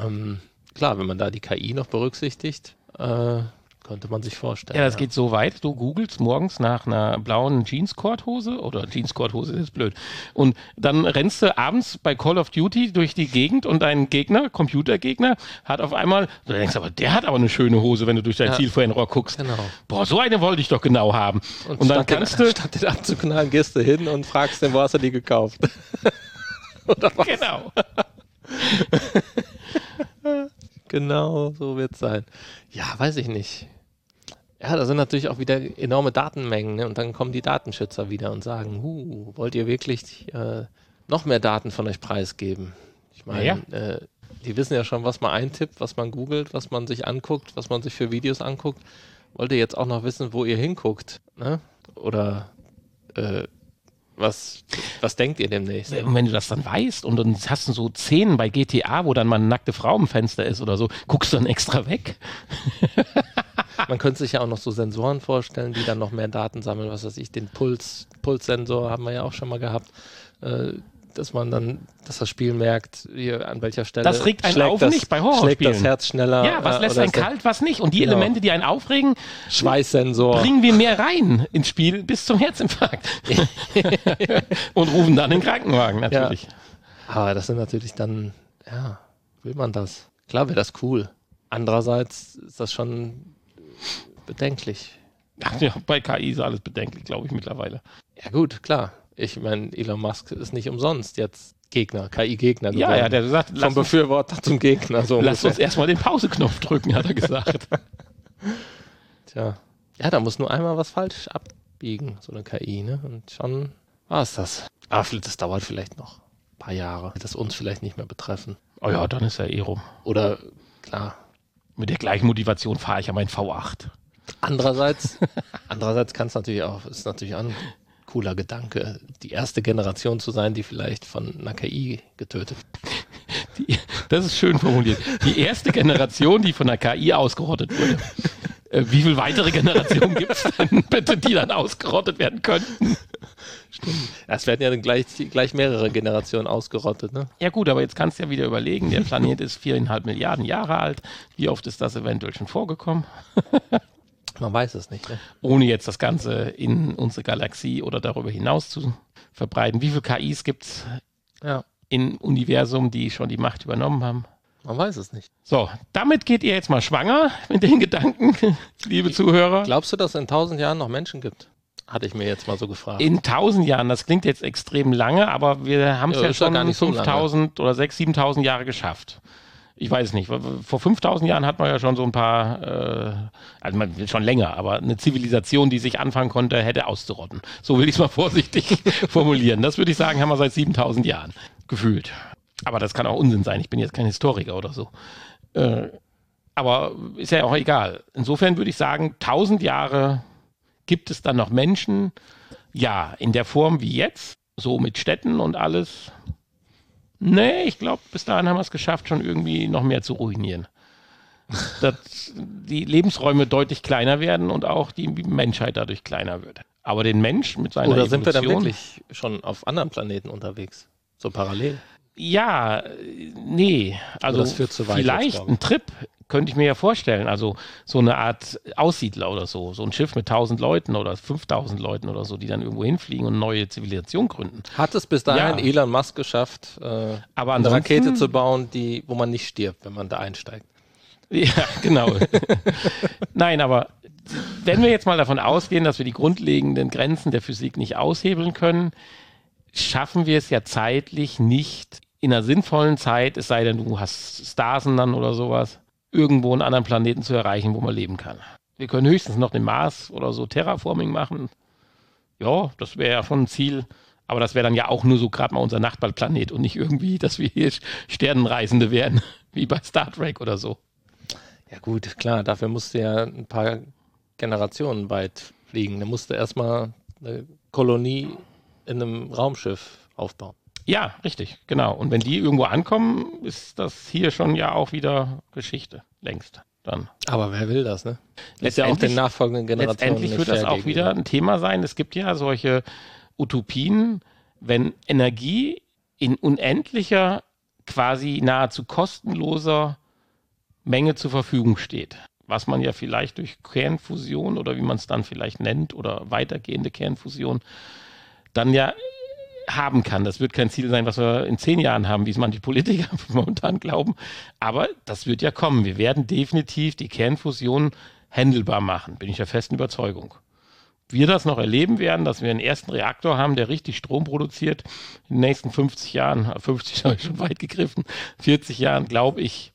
Klar, wenn man da die KI noch berücksichtigt, könnte man sich vorstellen. Ja, das geht so weit, du googelst morgens nach einer blauen Jeans-Korthose oder Jeans-Korthose ist blöd und dann rennst du abends bei Call of Duty durch die Gegend und dein Gegner, Computergegner, hat auf einmal, du denkst aber, der hat aber eine schöne Hose, wenn du durch dein Zielfernrohr guckst. Genau. Boah, so eine wollte ich doch genau haben. Und dann kannst du... Statt den abzuknallen, gehst du hin und fragst den, wo hast du die gekauft? Oder was? Genau. Genau, so wird es sein. Ja, weiß ich nicht. Ja, da sind natürlich auch wieder enorme Datenmengen, ne? Und dann kommen die Datenschützer wieder und sagen, wollt ihr wirklich noch mehr Daten von euch preisgeben. Ich meine, die wissen ja schon, was man eintippt, was man googelt, was man sich anguckt, was man sich für Videos anguckt. Wollt ihr jetzt auch noch wissen, wo ihr hinguckt? Ne? Oder was denkt ihr demnächst? Und wenn du das dann weißt und dann hast du so Szenen bei GTA, wo dann mal eine nackte Frau im Fenster ist oder so, guckst du dann extra weg? Man könnte sich ja auch noch so Sensoren vorstellen, die dann noch mehr Daten sammeln. Was weiß ich, den Pulssensor haben wir ja auch schon mal gehabt. Dass das Spiel merkt, hier an welcher Stelle. Das regt einen auf nicht bei Horrorspielen. Schlägt das Herz schneller. Ja, was lässt einen kalt, was nicht. Und die Elemente, die einen aufregen, Schweißsensor. Bringen wir mehr rein ins Spiel bis zum Herzinfarkt. Und rufen dann den Krankenwagen natürlich. Ja. Aber das sind natürlich dann, will man das? Klar wäre das cool. Andererseits ist das schon bedenklich. Ja, bei KI ist alles bedenklich, glaube ich, mittlerweile. Ja gut, klar. Ich meine, Elon Musk ist nicht umsonst jetzt KI-Gegner geworden. Ja, der sagt, vom Befürworter zum Gegner. So lass uns erstmal den Pauseknopf drücken, hat er gesagt. Tja. Ja, da muss nur einmal was falsch abbiegen, so eine KI, ne? Und schon war es das. Aber das dauert vielleicht noch ein paar Jahre. Das uns vielleicht nicht mehr betreffen. Oh ja, dann ist er rum. Oder, klar. Mit der gleichen Motivation fahre ich ja mein V8. Andererseits kann es natürlich auch, ist natürlich auch ein cooler Gedanke, die erste Generation zu sein, die vielleicht von einer KI getötet wird. Das ist schön formuliert. Die erste Generation, die von einer KI ausgerottet wurde. Wie viele weitere Generationen gibt es denn bitte, die dann ausgerottet werden könnten? Stimmt. Es werden ja dann gleich mehrere Generationen ausgerottet, ne? Ja gut, aber jetzt kannst du ja wieder überlegen, der Planet ist 4,5 Milliarden Jahre alt. Wie oft ist das eventuell schon vorgekommen? Man weiß es nicht, ne? Ohne jetzt das Ganze in unsere Galaxie oder darüber hinaus zu verbreiten. Wie viele KIs gibt es im Universum, die schon die Macht übernommen haben? Man weiß es nicht. So, damit geht ihr jetzt mal schwanger mit den Gedanken, liebe Zuhörer. Glaubst du, dass es in 1000 Jahren noch Menschen gibt? Hatte ich mir jetzt mal so gefragt. In 1000 Jahren, das klingt jetzt extrem lange, aber wir haben es ja schon 5000 oder 6.000, 7.000 Jahre geschafft. Ich weiß es nicht. Vor 5000 Jahren hat man ja schon so ein paar, also schon länger, aber eine Zivilisation, die sich anfangen konnte, hätte auszurotten. So will ich es mal vorsichtig formulieren. Das würde ich sagen, haben wir seit 7000 Jahren gefühlt. Aber das kann auch Unsinn sein. Ich bin jetzt kein Historiker oder so. Aber ist ja auch egal. Insofern würde ich sagen, 1000 Jahre gibt es dann noch Menschen. Ja, in der Form wie jetzt, so mit Städten und alles. Nee, ich glaube, bis dahin haben wir es geschafft, schon irgendwie noch mehr zu ruinieren. Dass die Lebensräume deutlich kleiner werden und auch die Menschheit dadurch kleiner wird. Aber den Mensch mit seiner Oder Evolution... sind wir dann wirklich schon auf anderen Planeten unterwegs? So parallel? Ja, nee. Also das führt zu weit vielleicht jetzt, ein Trip könnte ich mir ja vorstellen. Also so eine Art Aussiedler oder so. So ein Schiff mit 1000 Leuten oder 5000 Leuten oder so, die dann irgendwo hinfliegen und eine neue Zivilisation gründen. Hat es bis dahin Elon Musk geschafft, aber eine Rakete zu bauen, wo man nicht stirbt, wenn man da einsteigt? Ja, genau. Nein, aber wenn wir jetzt mal davon ausgehen, dass wir die grundlegenden Grenzen der Physik nicht aushebeln können, schaffen wir es ja zeitlich nicht in einer sinnvollen Zeit, es sei denn, du hast Starsen dann oder sowas, irgendwo einen anderen Planeten zu erreichen, wo man leben kann. Wir können höchstens noch den Mars oder so Terraforming machen. Ja, das wäre ja schon ein Ziel. Aber das wäre dann ja auch nur so gerade mal unser Nachbarplanet und nicht irgendwie, dass wir hier Sternenreisende wären, wie bei Star Trek oder so. Ja gut, klar, dafür musste ja ein paar Generationen weit fliegen. Da musste erstmal eine Kolonie in einem Raumschiff aufbauen. Ja, richtig, genau. Und wenn die irgendwo ankommen, ist das hier schon ja auch wieder Geschichte, längst dann. Aber wer will das, ne? Ist ja auch den nachfolgenden Generationen letztendlich wird das auch wieder ein Thema sein. Es gibt ja solche Utopien, wenn Energie in unendlicher, quasi nahezu kostenloser Menge zur Verfügung steht. Was man ja vielleicht durch Kernfusion oder wie man es dann vielleicht nennt oder weitergehende Kernfusion dann ja haben kann. Das wird kein Ziel sein, was wir in 10 Jahren haben, wie es manche Politiker momentan glauben. Aber das wird ja kommen. Wir werden definitiv die Kernfusion handelbar machen, bin ich der festen Überzeugung. Wir das noch erleben werden, dass wir einen ersten Reaktor haben, der richtig Strom produziert. In den nächsten 50 Jahren, 50 habe ich schon weit gegriffen, 40 Jahren, glaube ich,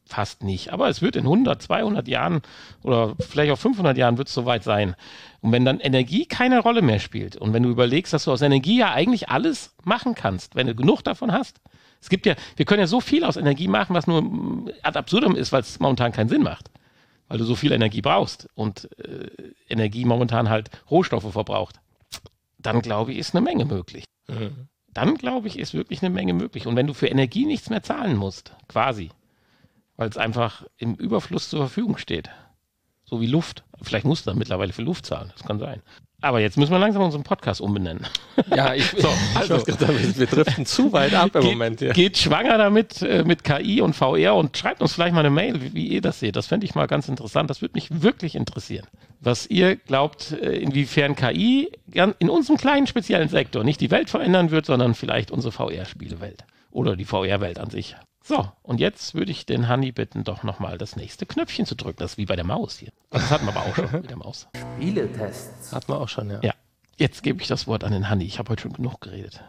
fast nicht. Aber es wird in 100, 200 Jahren oder vielleicht auch 500 Jahren wird es soweit sein. Und wenn dann Energie keine Rolle mehr spielt und wenn du überlegst, dass du aus Energie ja eigentlich alles machen kannst, wenn du genug davon hast. Es gibt ja, wir können ja so viel aus Energie machen, was nur ad absurdum ist, weil es momentan keinen Sinn macht. Weil du so viel Energie brauchst und Energie momentan halt Rohstoffe verbraucht. Dann glaube ich, ist eine Menge möglich. Mhm. Dann glaube ich, ist wirklich eine Menge möglich. Und wenn du für Energie nichts mehr zahlen musst, quasi, weil es einfach im Überfluss zur Verfügung steht, so wie Luft. Vielleicht musst du dann mittlerweile für Luft zahlen, das kann sein. Aber jetzt müssen wir langsam unseren Podcast umbenennen. Ja, wir driften zu weit ab im Moment. Ja. Geht schwanger damit mit KI und VR und schreibt uns vielleicht mal eine Mail, wie ihr das seht. Das fände ich mal ganz interessant. Das würde mich wirklich interessieren. Was ihr glaubt, inwiefern KI in unserem kleinen speziellen Sektor nicht die Welt verändern wird, sondern vielleicht unsere VR-Spielewelt oder die VR-Welt an sich. So, und jetzt würde ich den Hanni bitten, doch nochmal das nächste Knöpfchen zu drücken. Das ist wie bei der Maus hier. Das hatten wir aber auch schon mit der Maus. Spieletests. Hatten wir auch schon, ja. Ja, jetzt gebe ich das Wort an den Hanni. Ich habe heute schon genug geredet.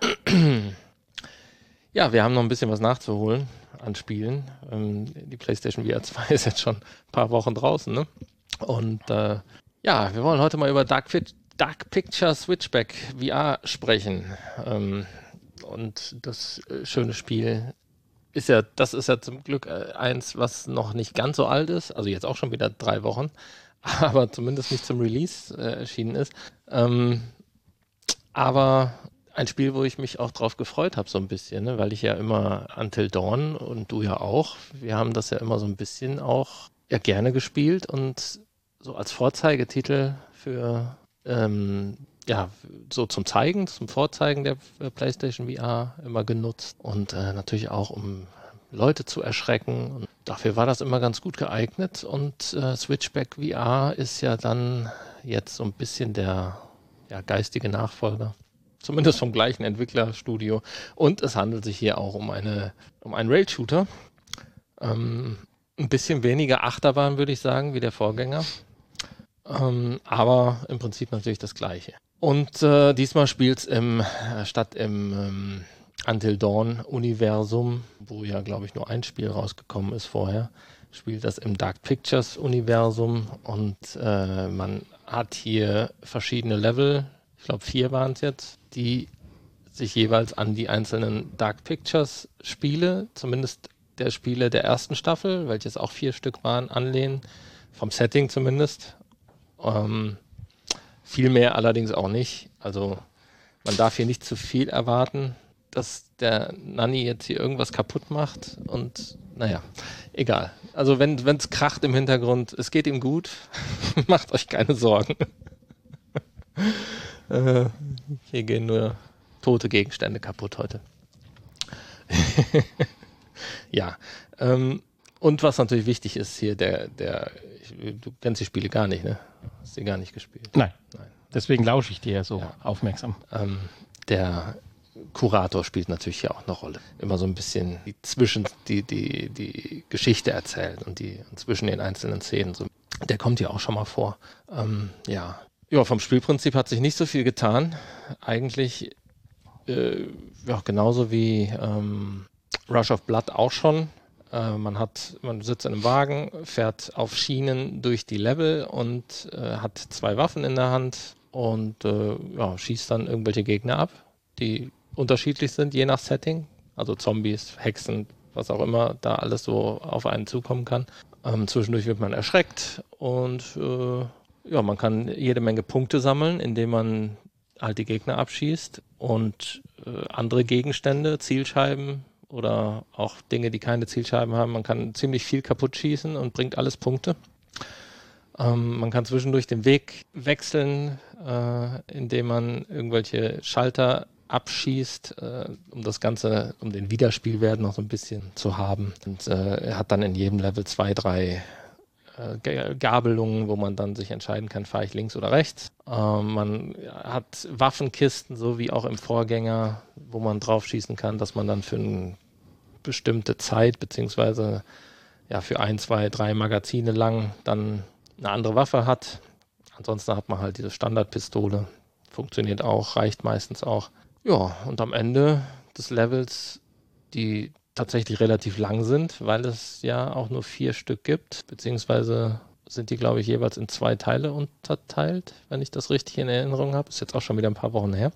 Ja, wir haben noch ein bisschen was nachzuholen an Spielen. Die PlayStation VR 2 ist jetzt schon ein paar Wochen draußen, ne? Und ja, wir wollen heute mal über Dark Picture Switchback VR sprechen. Und das schöne Spiel das ist ja zum Glück eins, was noch nicht ganz so alt ist, also jetzt auch schon wieder 3 Wochen, aber zumindest nicht zum Release erschienen ist. Aber ein Spiel, wo ich mich auch drauf gefreut habe, so ein bisschen, ne? Weil ich ja immer Until Dawn und du ja auch, wir haben das ja immer so ein bisschen auch gerne gespielt und so als Vorzeigetitel für so zum Vorzeigen der PlayStation VR immer genutzt und natürlich auch, um Leute zu erschrecken. Und dafür war das immer ganz gut geeignet und Switchback VR ist ja dann jetzt so ein bisschen der geistige Nachfolger, zumindest vom gleichen Entwicklerstudio. Und es handelt sich hier auch um einen Rail-Shooter. Ein bisschen weniger Achterbahn, würde ich sagen, wie der Vorgänger. Aber im Prinzip natürlich das Gleiche. Und diesmal spielt es statt im Until Dawn-Universum, wo ja, glaube ich, nur ein Spiel rausgekommen ist vorher, spielt das im Dark Pictures-Universum und man hat hier verschiedene Level, ich glaube 4 waren es jetzt, die sich jeweils an die einzelnen Dark Pictures-Spiele, zumindest der Spiele der ersten Staffel, welches auch 4 Stück waren, anlehnen, vom Setting zumindest. Viel mehr allerdings auch nicht. Also man darf hier nicht zu viel erwarten, dass der Nanni jetzt hier irgendwas kaputt macht und naja, egal. Also wenn es kracht im Hintergrund, es geht ihm gut, macht euch keine Sorgen. Hier gehen nur tote Gegenstände kaputt heute. Ja, und was natürlich wichtig ist hier, du kennst die Spiele gar nicht, ne? Hast die gar nicht gespielt? Nein. Deswegen lausche ich dir ja so aufmerksam. Der Kurator spielt natürlich hier auch eine Rolle. Immer so ein bisschen die Geschichte erzählen und zwischen den einzelnen Szenen. So. Der kommt hier auch schon mal vor. Ja, vom Spielprinzip hat sich nicht so viel getan. Eigentlich genauso wie Rush of Blood auch schon. Man sitzt in einem Wagen, fährt auf Schienen durch die Level und hat 2 Waffen in der Hand und schießt dann irgendwelche Gegner ab, die unterschiedlich sind, je nach Setting. Also Zombies, Hexen, was auch immer da alles so auf einen zukommen kann. Zwischendurch wird man erschreckt und man kann jede Menge Punkte sammeln, indem man halt die Gegner abschießt und andere Gegenstände, Zielscheiben oder auch Dinge, die keine Zielscheiben haben. Man kann ziemlich viel kaputt schießen und bringt alles Punkte. Man kann zwischendurch den Weg wechseln, indem man irgendwelche Schalter abschießt, um das Ganze, um den Wiederspielwert noch so ein bisschen zu haben. Und er hat dann in jedem Level 2, 3 Gabelungen, wo man dann sich entscheiden kann, fahre ich links oder rechts. Man hat Waffenkisten, so wie auch im Vorgänger, wo man drauf schießen kann, dass man dann für eine bestimmte Zeit, beziehungsweise für 1, 2, 3 Magazine lang dann eine andere Waffe hat. Ansonsten hat man halt diese Standardpistole. Funktioniert auch, reicht meistens auch. Ja, und am Ende des Levels die tatsächlich relativ lang sind, weil es ja auch nur 4 Stück gibt, beziehungsweise sind die, glaube ich, jeweils in 2 Teile unterteilt, wenn ich das richtig in Erinnerung habe. Ist jetzt auch schon wieder ein paar Wochen her.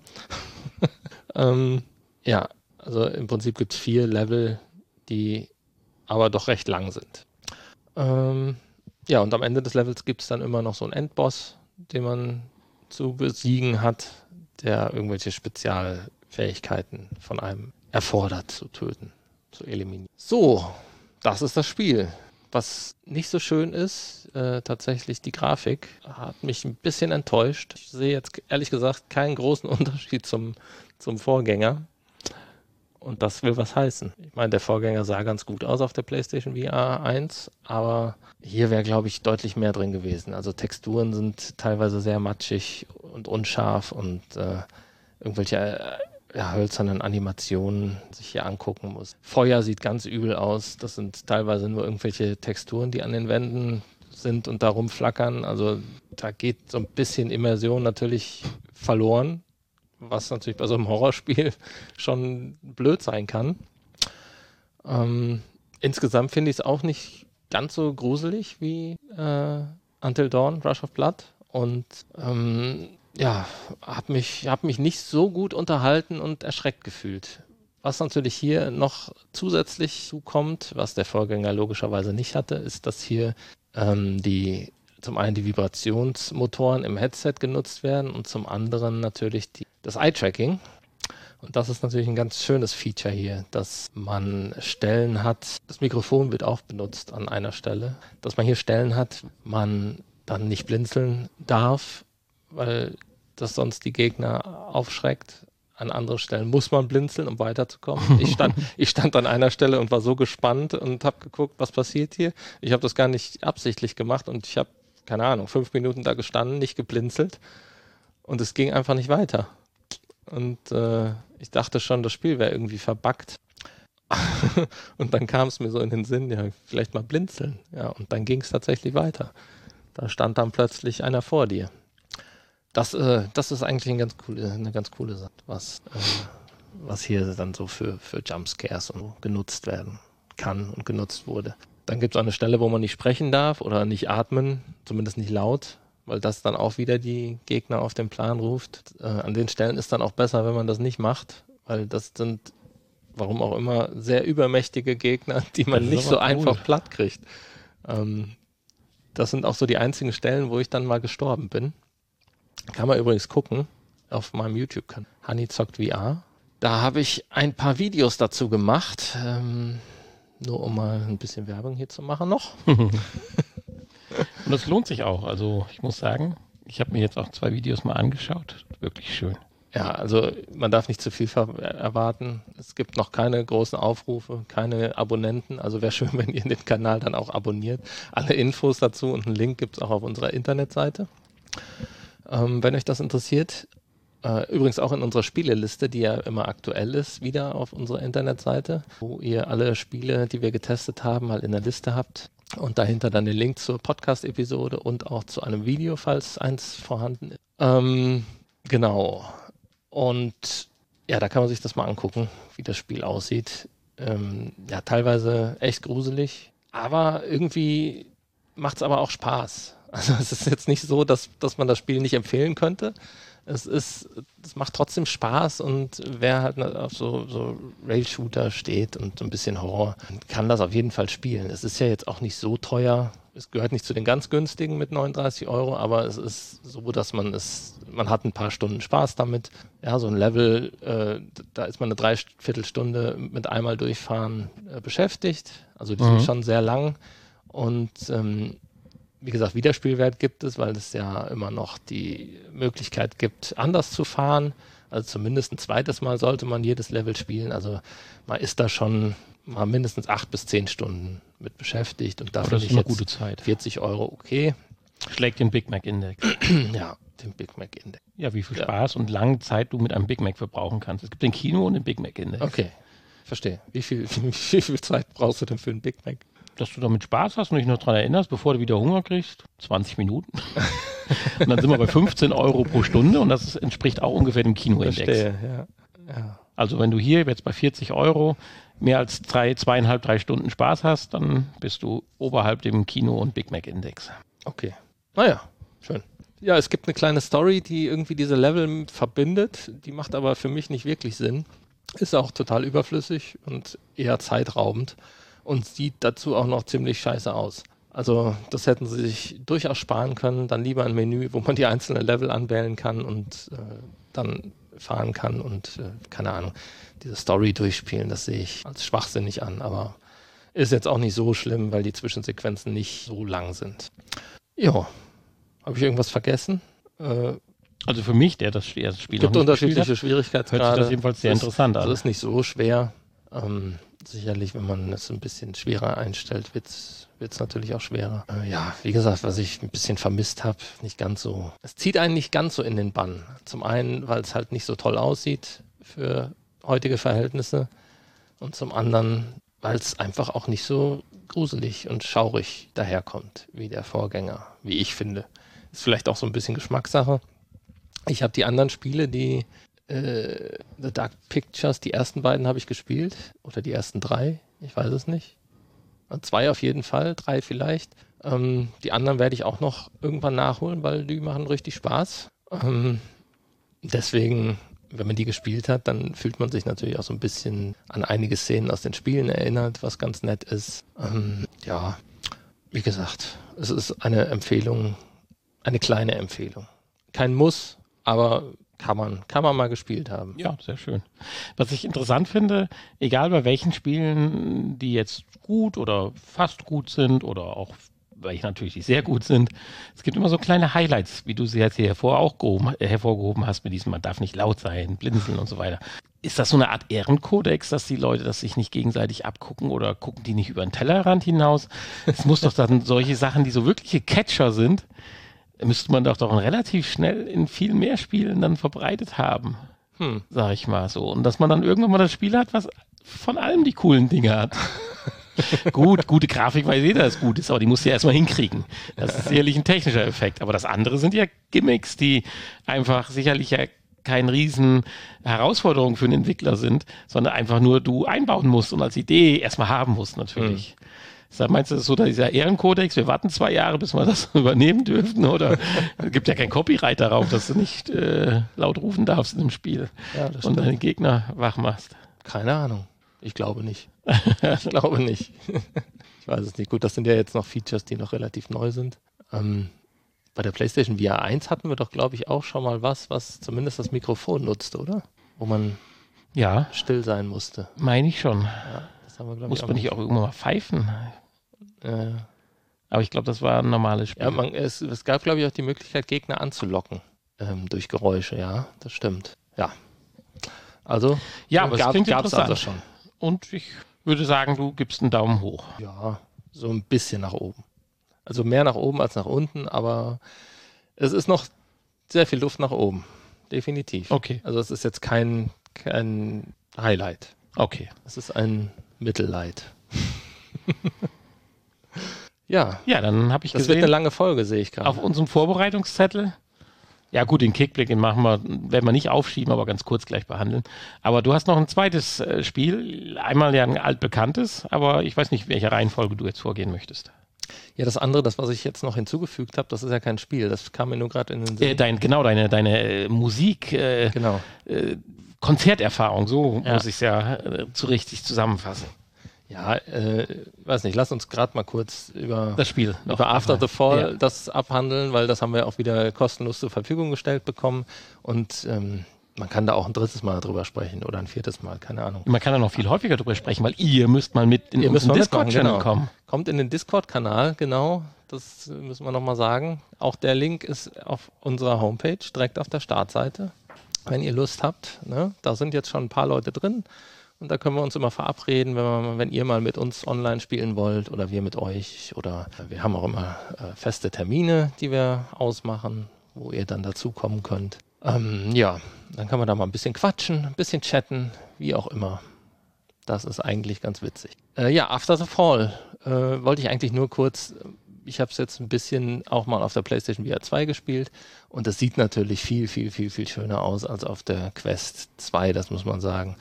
Ja, also im Prinzip gibt es 4 Level, die aber doch recht lang sind. Ja, und am Ende des Levels gibt es dann immer noch so einen Endboss, den man zu besiegen hat, der irgendwelche Spezialfähigkeiten von einem erfordert zu töten, zu eliminieren. So, das ist das Spiel. Was nicht so schön ist, tatsächlich die Grafik, hat mich ein bisschen enttäuscht. Ich sehe jetzt ehrlich gesagt keinen großen Unterschied zum Vorgänger. Und das will was heißen. Ich meine, der Vorgänger sah ganz gut aus auf der PlayStation VR 1, aber hier wäre, glaube ich, deutlich mehr drin gewesen. Also Texturen sind teilweise sehr matschig und unscharf und irgendwelche hölzernen Animationen sich hier angucken muss. Feuer sieht ganz übel aus. Das sind teilweise nur irgendwelche Texturen, die an den Wänden sind und da rumflackern. Also da geht so ein bisschen Immersion natürlich verloren, was natürlich bei so einem Horrorspiel schon blöd sein kann. Insgesamt finde ich es auch nicht ganz so gruselig wie Until Dawn, Rush of Blood. Und habe mich nicht so gut unterhalten und erschreckt gefühlt. Was natürlich hier noch zusätzlich zukommt, was der Vorgänger logischerweise nicht hatte, ist, dass hier zum einen die Vibrationsmotoren im Headset genutzt werden und zum anderen natürlich das Eye-Tracking. Und das ist natürlich ein ganz schönes Feature hier, dass man Stellen hat, das Mikrofon wird auch benutzt an einer Stelle, dass man hier Stellen hat, man dann nicht blinzeln darf, weil das sonst die Gegner aufschreckt. An anderen Stellen muss man blinzeln, um weiterzukommen. Ich stand an einer Stelle und war so gespannt und habe geguckt, was passiert hier. Ich habe das gar nicht absichtlich gemacht und ich habe, keine Ahnung, 5 Minuten da gestanden, nicht geblinzelt und es ging einfach nicht weiter. Und ich dachte schon, das Spiel wäre irgendwie verbuggt. Und dann kam es mir so in den Sinn, ja, vielleicht mal blinzeln. Ja, und dann ging es tatsächlich weiter. Da stand dann plötzlich einer vor dir. Das ist eigentlich eine ganz coole Sache, was hier dann so für Jumpscares und so genutzt werden kann und genutzt wurde. Dann gibt es auch eine Stelle, wo man nicht sprechen darf oder nicht atmen, zumindest nicht laut, weil das dann auch wieder die Gegner auf den Plan ruft. An den Stellen ist dann auch besser, wenn man das nicht macht, weil das sind, warum auch immer, sehr übermächtige Gegner, die man nicht so einfach platt kriegt. Das sind auch so die einzigen Stellen, wo ich dann mal gestorben bin. Kann man übrigens gucken auf meinem YouTube-Kanal. Honey zockt VR. Da habe ich ein paar Videos dazu gemacht, nur um mal ein bisschen Werbung hier zu machen noch. Und das lohnt sich auch. Also ich muss sagen, ich habe mir jetzt auch 2 Videos mal angeschaut. Wirklich schön. Ja, also man darf nicht zu viel erwarten. Es gibt noch keine großen Aufrufe, keine Abonnenten. Also wäre schön, wenn ihr den Kanal dann auch abonniert. Alle Infos dazu und einen Link gibt es auch auf unserer Internetseite. Wenn euch das interessiert, übrigens auch in unserer Spieleliste, die ja immer aktuell ist, wieder auf unserer Internetseite, wo ihr alle Spiele, die wir getestet haben, mal in der Liste habt und dahinter dann den Link zur Podcast-Episode und auch zu einem Video, falls eins vorhanden ist. Genau. Und ja, da kann man sich das mal angucken, wie das Spiel aussieht. Ja, teilweise echt gruselig, aber irgendwie macht es aber auch Spaß. Also es ist jetzt nicht so, dass man das Spiel nicht empfehlen könnte. Es macht trotzdem Spaß und wer halt auf so Rail-Shooter steht und so ein bisschen Horror, kann das auf jeden Fall spielen. Es ist ja jetzt auch nicht so teuer. Es gehört nicht zu den ganz günstigen mit 39 €, aber es ist so, dass man hat ein paar Stunden Spaß damit. Ja, so ein Level, da ist man eine Dreiviertelstunde mit einmal durchfahren beschäftigt. Also die sind schon sehr lang und wie gesagt, Wiederspielwert gibt es, weil es ja immer noch die Möglichkeit gibt, anders zu fahren. Also zumindest ein zweites Mal sollte man jedes Level spielen. Also man ist da schon mal mindestens 8 bis 10 Stunden mit beschäftigt. Und dafür ist eine gute Zeit. 40 € okay. Schlägt den Big Mac Index. Ja, den Big Mac Index. Ja, wie viel Spaß und lange Zeit du mit einem Big Mac verbrauchen kannst. Es gibt den Kino und den Big Mac Index. Okay, verstehe. Wie viel Zeit brauchst du denn für einen Big Mac? Dass du damit Spaß hast und dich noch daran erinnerst, bevor du wieder Hunger kriegst, 20 Minuten. Und dann sind wir bei 15 € pro Stunde und das entspricht auch ungefähr dem Kinoindex. Verstehe, ja. Also wenn du hier jetzt bei 40 € mehr als 2,5, 3 Stunden Spaß hast, dann bist du oberhalb dem Kino- und Big Mac-Index. Okay. Naja, schön. Ja, es gibt eine kleine Story, die irgendwie diese Level verbindet. Die macht aber für mich nicht wirklich Sinn. Ist auch total überflüssig und eher zeitraubend und sieht dazu auch noch ziemlich scheiße aus. Also das hätten sie sich durchaus sparen können. Dann lieber ein Menü, wo man die einzelnen Level anwählen kann und dann fahren kann und keine Ahnung, diese Story durchspielen. Das sehe ich als schwachsinnig an, aber ist jetzt auch nicht so schlimm, weil die Zwischensequenzen nicht so lang sind. Ja, habe ich irgendwas vergessen? Also für mich, der das Spiel Es noch gibt nicht unterschiedliche gespielt hat, Schwierigkeitsgrade. hört sich das jedenfalls sehr interessant an. Das ist nicht so schwer. Sicherlich, wenn man es ein bisschen schwerer einstellt, wird es natürlich auch schwerer. Ja, wie gesagt, was ich ein bisschen vermisst habe, nicht ganz so. Es zieht einen nicht ganz so in den Bann. Zum einen, weil es halt nicht so toll aussieht für heutige Verhältnisse und zum anderen, weil es einfach auch nicht so gruselig und schaurig daherkommt wie der Vorgänger, wie ich finde. Ist vielleicht auch so ein bisschen Geschmackssache. Ich habe die anderen Spiele, die The Dark Pictures, die ersten beiden habe ich gespielt. Oder die ersten 3, ich weiß es nicht. 2 auf jeden Fall, 3 vielleicht. Die anderen werde ich auch noch irgendwann nachholen, weil die machen richtig Spaß. Deswegen, wenn man die gespielt hat, dann fühlt man sich natürlich auch so ein bisschen an einige Szenen aus den Spielen erinnert, was ganz nett ist. Ja, wie gesagt, es ist eine Empfehlung, eine kleine Empfehlung. Kein Muss, aber kann man mal gespielt haben. Ja, sehr schön. Was ich interessant finde, egal bei welchen Spielen, die jetzt gut oder fast gut sind oder auch welche natürlich sehr gut sind, es gibt immer so kleine Highlights, wie du sie jetzt hier hervorgehoben hast mit diesem, man darf nicht laut sein, blinzeln und so weiter. Ist das so eine Art Ehrenkodex, dass die Leute das sich nicht gegenseitig abgucken oder gucken die nicht über den Tellerrand hinaus? Es muss doch dann solche Sachen, die so wirkliche Catcher sind, müsste man doch relativ schnell in viel mehr Spielen dann verbreitet haben, sag ich mal so. Und dass man dann irgendwann mal das Spiel hat, was von allem die coolen Dinge hat. Gut, gute Grafik weiß jeder, dass gut ist, aber die musst du ja erstmal hinkriegen. Das ist sicherlich ein technischer Effekt. Aber das andere sind ja Gimmicks, die einfach sicherlich ja keine riesen Herausforderung für einen Entwickler sind, sondern einfach nur du einbauen musst und als Idee erstmal haben musst natürlich. Meinst du, das ist so dieser Ehrenkodex, wir warten 2 Jahre, bis wir das übernehmen dürfen? Oder es gibt ja kein Copyright darauf, dass du nicht laut rufen darfst in dem Spiel und deine Gegner wach machst? Keine Ahnung. Ich glaube nicht. Ich glaube nicht. Ich weiß es nicht. Gut, das sind ja jetzt noch Features, die noch relativ neu sind. Bei der PlayStation VR 1 hatten wir doch, glaube ich, auch schon mal was zumindest das Mikrofon nutzte, oder? Wo man still sein musste. Meine ich schon. Ja, das haben wir, glaube ich, muss man nicht auch irgendwann mal pfeifen? Aber ich glaube, das war ein normales Spiel. Ja, es gab, glaube ich, auch die Möglichkeit, Gegner anzulocken durch Geräusche. Ja, das stimmt. Ja. Also, ja, aber es klingt gab es interessant. also schon. Und ich würde sagen, du gibst einen Daumen hoch. Ja, so ein bisschen nach oben. Also mehr nach oben als nach unten, aber es ist noch sehr viel Luft nach oben. Definitiv. Okay. Also es ist jetzt kein Highlight. Okay. Es ist ein Mittellight. Ja. Ja, dann habe ich das gesehen. Das wird eine lange Folge, sehe ich gerade. Auf unserem Vorbereitungszettel. Ja gut, den Kickblick, den werden wir nicht aufschieben, aber ganz kurz gleich behandeln. Aber du hast noch ein zweites Spiel. Einmal ja ein altbekanntes, aber ich weiß nicht, welche Reihenfolge du jetzt vorgehen möchtest. Ja, das andere, was ich jetzt noch hinzugefügt habe, das ist ja kein Spiel. Das kam mir nur gerade in den Sinn. Deine Musik, Konzerterfahrung, so muss ich es ja zu richtig zusammenfassen. Ja, weiß nicht, lass uns gerade mal kurz über das Spiel über After the Fall das abhandeln, weil das haben wir auch wieder kostenlos zur Verfügung gestellt bekommen und man kann da auch ein 3. Mal drüber sprechen oder ein 4. Mal, keine Ahnung. Man kann da noch viel häufiger drüber sprechen, weil ihr müsst mal mit in unseren Discord-Channel kommen. Kommt in den Discord-Kanal, genau, das müssen wir nochmal sagen. Auch der Link ist auf unserer Homepage, direkt auf der Startseite, wenn ihr Lust habt. Ne? Da sind jetzt schon ein paar Leute drin. Und da können wir uns immer verabreden, wenn ihr mal mit uns online spielen wollt oder wir mit euch. Oder wir haben auch immer feste Termine, die wir ausmachen, wo ihr dann dazukommen könnt. Ja, dann kann man da mal ein bisschen quatschen, ein bisschen chatten, wie auch immer. Das ist eigentlich ganz witzig. Ja, After the Fall wollte ich eigentlich nur kurz... Ich habe es jetzt ein bisschen auch mal auf der PlayStation VR 2 gespielt und das sieht natürlich viel, viel, viel, viel schöner aus als auf der Quest 2, das muss man sagen.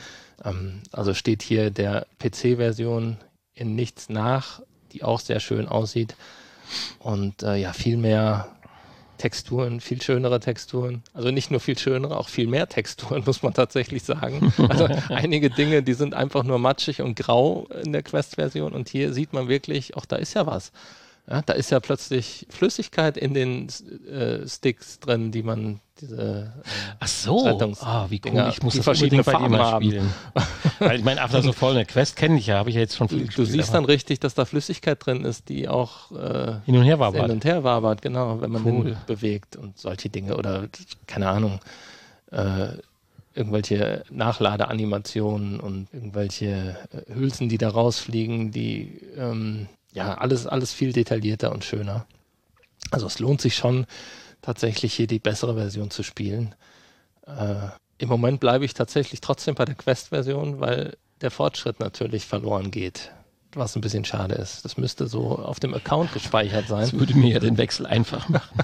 Also steht hier der PC-Version in nichts nach, die auch sehr schön aussieht und viel mehr Texturen, viel schönere Texturen. Also nicht nur viel schönere, auch viel mehr Texturen, muss man tatsächlich sagen. Also einige Dinge, die sind einfach nur matschig und grau in der Quest-Version und hier sieht man wirklich, auch da ist ja was. Ja, da ist ja plötzlich Flüssigkeit in den Sticks drin, die man diese Ach so, wie cool, ich muss das verschiedene unbedingt bei dir mal Farben spielen. Weil ich meine, After so voll eine Quest kenne ich ja, habe ich ja jetzt schon viel gespielt. Du siehst dann richtig, dass da Flüssigkeit drin ist, die auch hin und her wabert. Hin und her wabert, genau, wenn man den bewegt und solche Dinge oder, keine Ahnung, irgendwelche Nachladeanimationen und irgendwelche Hülsen, die da rausfliegen, die alles viel detaillierter und schöner. Also es lohnt sich schon, tatsächlich hier die bessere Version zu spielen. Im Moment bleibe ich tatsächlich trotzdem bei der Quest-Version, weil der Fortschritt natürlich verloren geht, was ein bisschen schade ist. Das müsste so auf dem Account gespeichert sein. Das würde mir ja den Wechsel einfach machen.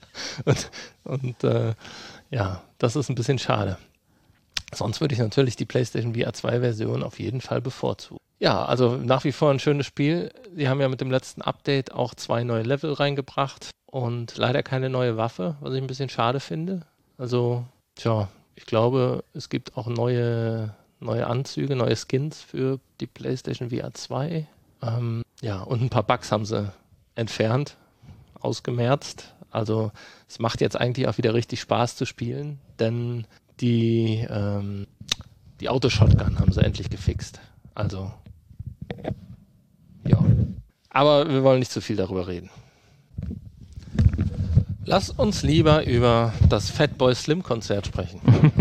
Das ist ein bisschen schade. Sonst würde ich natürlich die PlayStation VR 2-Version auf jeden Fall bevorzugen. Ja, also nach wie vor ein schönes Spiel. Sie haben ja mit dem letzten Update auch 2 neue Level reingebracht und leider keine neue Waffe, was ich ein bisschen schade finde. Also, ich glaube, es gibt auch neue Anzüge, neue Skins für die PlayStation VR 2. Und ein paar Bugs haben sie entfernt, ausgemerzt. Also es macht jetzt eigentlich auch wieder richtig Spaß zu spielen, denn die Auto-Shotgun haben sie endlich gefixt. Also, ja. Aber wir wollen nicht zu viel darüber reden. Lass uns lieber über das Fatboy Slim Konzert sprechen.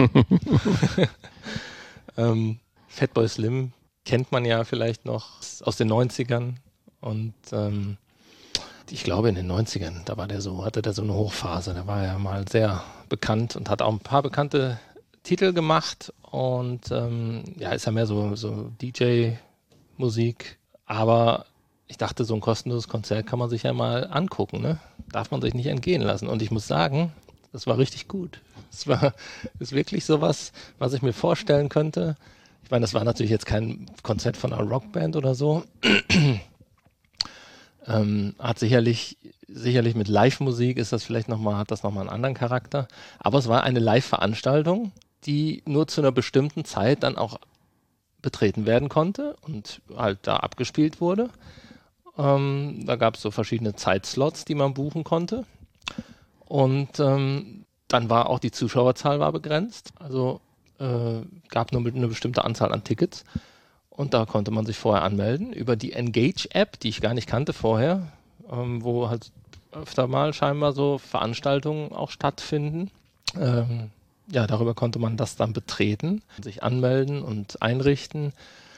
Fatboy Slim kennt man ja vielleicht noch aus den 90ern und ich glaube in den 90ern, hatte der so eine Hochphase, da war er mal sehr bekannt und hat auch ein paar bekannte Titel gemacht und ist ja mehr so DJ-Musik, aber ich dachte, so ein kostenloses Konzert kann man sich ja mal angucken, ne? Darf man sich nicht entgehen lassen. Und ich muss sagen, das war richtig gut. Ist wirklich sowas, was ich mir vorstellen könnte. Ich meine, das war natürlich jetzt kein Konzert von einer Rockband oder so. Hat sicherlich mit Live-Musik hat das nochmal einen anderen Charakter. Aber es war eine Live-Veranstaltung, die nur zu einer bestimmten Zeit dann auch betreten werden konnte und halt da abgespielt wurde. Da gab es so verschiedene Zeitslots, die man buchen konnte. Und dann war auch die Zuschauerzahl begrenzt. Also gab nur eine bestimmte Anzahl an Tickets. Und da konnte man sich vorher anmelden über die Engage-App, die ich gar nicht kannte vorher, wo halt öfter mal scheinbar so Veranstaltungen auch stattfinden. Darüber konnte man das dann betreten, sich anmelden und einrichten.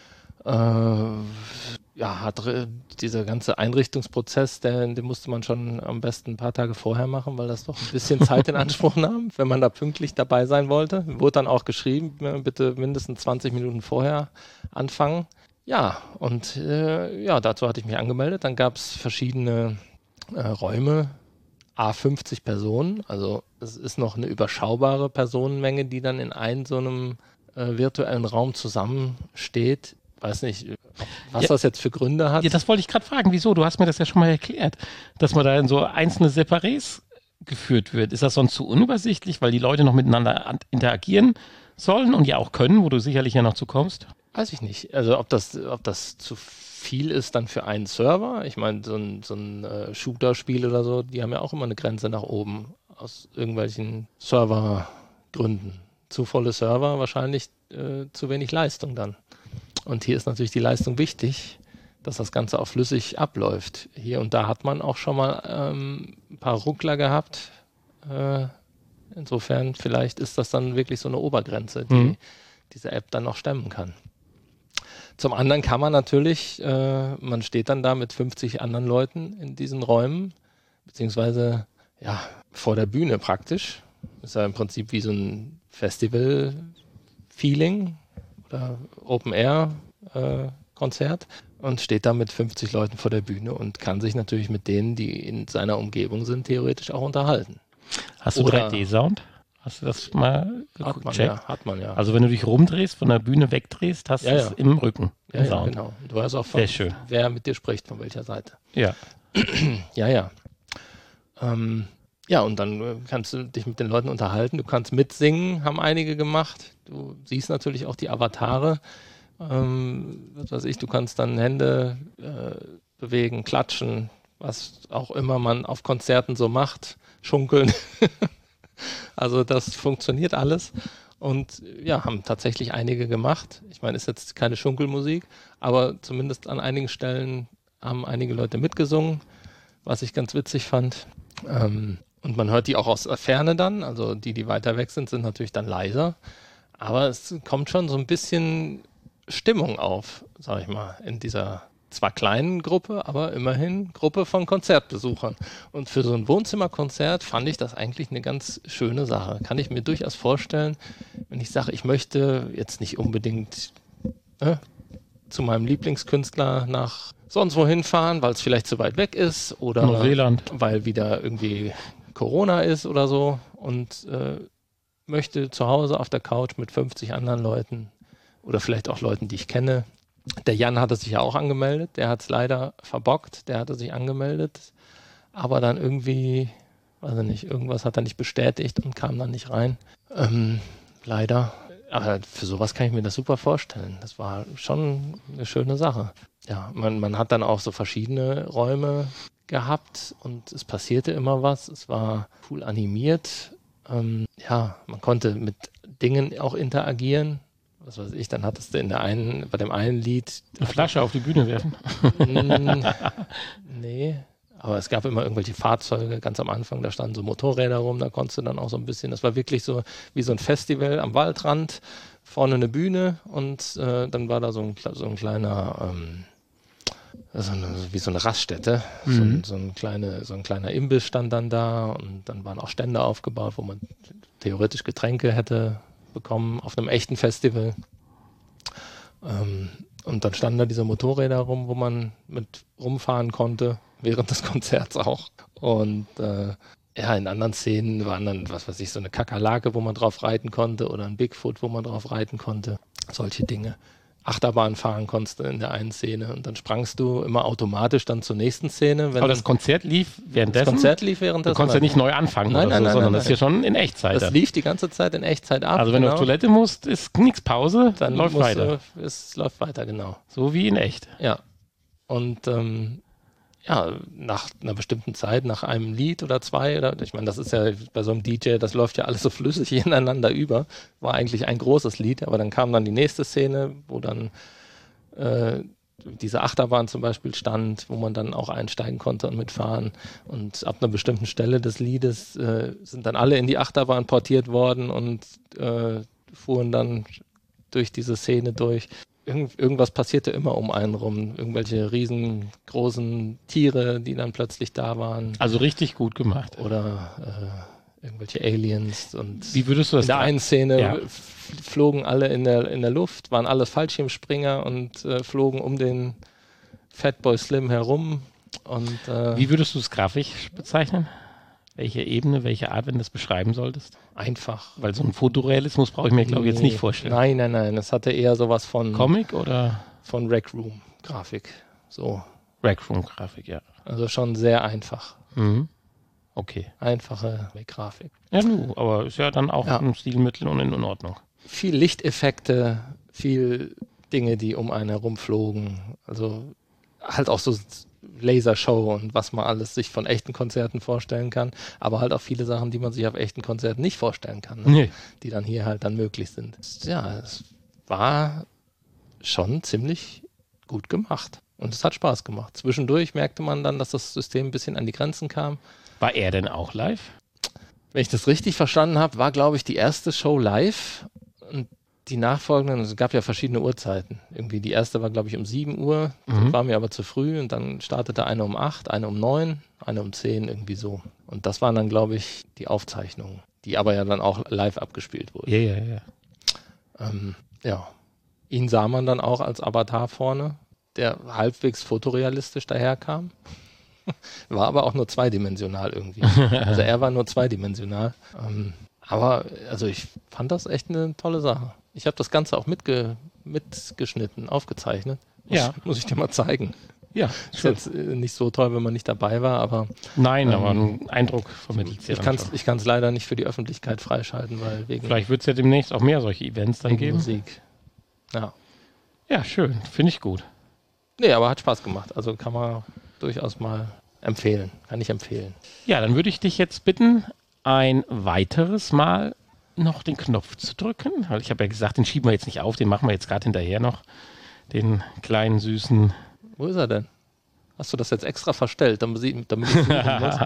Dieser ganze Einrichtungsprozess, den musste man schon am besten ein paar Tage vorher machen, weil das doch ein bisschen Zeit in Anspruch nahm, wenn man da pünktlich dabei sein wollte. Wurde dann auch geschrieben, bitte mindestens 20 Minuten vorher anfangen. Ja, und dazu hatte ich mich angemeldet. Dann gab es verschiedene Räume, 50 Personen. Also es ist noch eine überschaubare Personenmenge, die dann in so einem virtuellen Raum zusammensteht. Weiß nicht, was das jetzt für Gründe hat. Ja, das wollte ich gerade fragen. Wieso? Du hast mir das ja schon mal erklärt, dass man da in so einzelne Separés geführt wird. Ist das sonst zu unübersichtlich, weil die Leute noch miteinander interagieren sollen und ja auch können, wo du sicherlich ja noch zu kommst? Weiß ich nicht. Also ob das zu viel ist dann für einen Server. Ich meine, so ein Shooter-Spiel oder so, die haben ja auch immer eine Grenze nach oben aus irgendwelchen Servergründen. Zu volle Server, wahrscheinlich zu wenig Leistung dann. Und hier ist natürlich die Leistung wichtig, dass das Ganze auch flüssig abläuft. Hier und da hat man auch schon mal ein paar Ruckler gehabt. Insofern, vielleicht ist das dann wirklich so eine Obergrenze, die diese App dann noch stemmen kann. Zum anderen kann man natürlich, man steht dann da mit 50 anderen Leuten in diesen Räumen, beziehungsweise vor der Bühne praktisch. Ist ja im Prinzip wie so ein Festival-Feeling oder Open-Air-Konzert und steht da mit 50 Leuten vor der Bühne und kann sich natürlich mit denen, die in seiner Umgebung sind, theoretisch auch unterhalten. Hast du 3D-Sound? Hast du das mal geguckt? Hat man ja. Also wenn du dich rumdrehst, von der Bühne wegdrehst, hast du es im Rücken. Ja, genau. Du weißt auch, sehr schön, wer mit dir spricht, von welcher Seite. Ja. Ja. Ja, und dann kannst du dich mit den Leuten unterhalten. Du kannst mitsingen, haben einige gemacht. Du siehst natürlich auch die Avatare. Was weiß ich, du kannst dann Hände bewegen, klatschen, was auch immer man auf Konzerten so macht, schunkeln. Also das funktioniert alles. Und ja, haben tatsächlich einige gemacht. Ich meine, ist jetzt keine Schunkelmusik, aber zumindest an einigen Stellen haben einige Leute mitgesungen, was ich ganz witzig fand. Und man hört die auch aus der Ferne dann, also die weiter weg sind natürlich dann leiser. Aber es kommt schon so ein bisschen Stimmung auf, sag ich mal, in dieser zwar kleinen Gruppe, aber immerhin Gruppe von Konzertbesuchern. Und für so ein Wohnzimmerkonzert fand ich das eigentlich eine ganz schöne Sache. Kann ich mir durchaus vorstellen, wenn ich sage, ich möchte jetzt nicht unbedingt zu meinem Lieblingskünstler nach sonst wohin fahren, weil es vielleicht zu weit weg ist oder Neuseeland, weil wieder irgendwie Corona ist oder so und möchte zu Hause auf der Couch mit 50 anderen Leuten oder vielleicht auch Leuten, die ich kenne. Der Jan hatte sich ja auch angemeldet, der hat es leider verbockt, der hatte sich angemeldet, aber dann irgendwie, weiß ich nicht, irgendwas hat er nicht bestätigt und kam dann nicht rein. Leider. Aber für sowas kann ich mir das super vorstellen. Das war schon eine schöne Sache. Ja, man hat dann auch so verschiedene Räume gehabt und es passierte immer was. Es war cool animiert. Ja, man konnte mit Dingen auch interagieren. Was weiß ich, dann hattest du bei dem einen Lied eine Flasche auf die Bühne werfen. Nee, aber es gab immer irgendwelche Fahrzeuge ganz am Anfang, da standen so Motorräder rum, da konntest du dann auch so ein bisschen, das war wirklich so wie so ein Festival am Waldrand, vorne eine Bühne und dann war da so ein kleiner, wie so eine Raststätte, so ein kleiner Imbiss stand dann da und dann waren auch Stände aufgebaut, wo man theoretisch Getränke hätte bekommen auf einem echten Festival. Und dann standen da diese Motorräder rum, wo man mit rumfahren konnte, während des Konzerts auch. Und ja, in anderen Szenen waren dann, was weiß ich, so eine Kakerlake, wo man drauf reiten konnte oder ein Bigfoot, wo man drauf reiten konnte. Solche Dinge. Achterbahn fahren konntest du in der einen Szene und dann sprangst du immer automatisch dann zur nächsten Szene. Aber das Konzert lief währenddessen? Das Konzert lief währenddessen. Du konntest ja nicht neu anfangen sondern das ist ja schon in Echtzeit. Das lief die ganze Zeit in Echtzeit ab. Also wenn du auf Toilette musst, ist nichts Pause, dann läuft weiter. Es läuft weiter, genau. So wie in echt. Ja. Und ja, nach einer bestimmten Zeit, nach einem Lied oder zwei, ich meine, das ist ja bei so einem DJ, das läuft ja alles so flüssig ineinander über, war eigentlich ein großes Lied, aber dann kam dann die nächste Szene, wo dann diese Achterbahn zum Beispiel stand, wo man dann auch einsteigen konnte und mitfahren und ab einer bestimmten Stelle des Liedes sind dann alle in die Achterbahn portiert worden und fuhren dann durch diese Szene durch. Irgendwas passierte immer um einen rum. Irgendwelche riesengroßen Tiere, die dann plötzlich da waren. Also richtig gut gemacht. Oder irgendwelche Aliens. Und wie würdest du das in der einen Szene flogen alle in der Luft, waren alle Fallschirmspringer und flogen um den Fatboy Slim herum. Und, wie würdest du es grafisch bezeichnen? Welche Ebene, welche Art, wenn du das beschreiben solltest? Einfach. Weil so ein Fotorealismus brauche ich mir, glaube ich, jetzt nicht vorstellen. Nein. Es hatte eher sowas von... Comic oder? Von Rec Room Grafik. So. Rec Room Grafik, ja. Also schon sehr einfach. Mhm. Okay. Einfache Grafik. Ja, aber ist ja dann auch ein Stilmittel und in Ordnung. Viel Lichteffekte, viel Dinge, die um einen herum flogen. Also halt auch so Lasershow und was man alles sich von echten Konzerten vorstellen kann, aber halt auch viele Sachen, die man sich auf echten Konzerten nicht vorstellen kann, ne? Nee. Die dann hier halt dann möglich sind. Ja, es war schon ziemlich gut gemacht und es hat Spaß gemacht. Zwischendurch merkte man dann, dass das System ein bisschen an die Grenzen kam. War er denn auch live? Wenn ich das richtig verstanden habe, war, glaube ich, die erste Show live und die nachfolgenden, es gab ja verschiedene Uhrzeiten. Irgendwie die erste war, glaube ich, um 7 Uhr, das war mir aber zu früh und dann startete eine um 8, eine um 9, eine um 10, irgendwie so. Und das waren dann, glaube ich, die Aufzeichnungen, die aber ja dann auch live abgespielt wurden. Ja. Ja, ihn sah man dann auch als Avatar vorne, der halbwegs fotorealistisch daherkam. War aber auch nur zweidimensional irgendwie. Also er war nur zweidimensional. Aber also ich fand das echt eine tolle Sache. Ich habe das Ganze auch mitgeschnitten, aufgezeichnet. Muss ich dir mal zeigen. Ja, ist jetzt nicht so toll, wenn man nicht dabei war, aber... Nein, aber einen Eindruck vermittelt es ja. Ich kann es leider nicht für die Öffentlichkeit freischalten, weil wegen... Vielleicht wird es ja demnächst auch mehr solche Events dann geben. Musik. Ja. Ja, schön. Finde ich gut. Nee, aber hat Spaß gemacht. Also kann man durchaus mal empfehlen. Kann ich empfehlen. Ja, dann würde ich dich jetzt bitten, ein weiteres Mal noch den Knopf zu drücken. Weil ich habe ja gesagt, den schieben wir jetzt nicht auf, den machen wir jetzt gerade hinterher noch. Den kleinen, süßen... Wo ist er denn? Hast du das jetzt extra verstellt, damit ich suchen muss?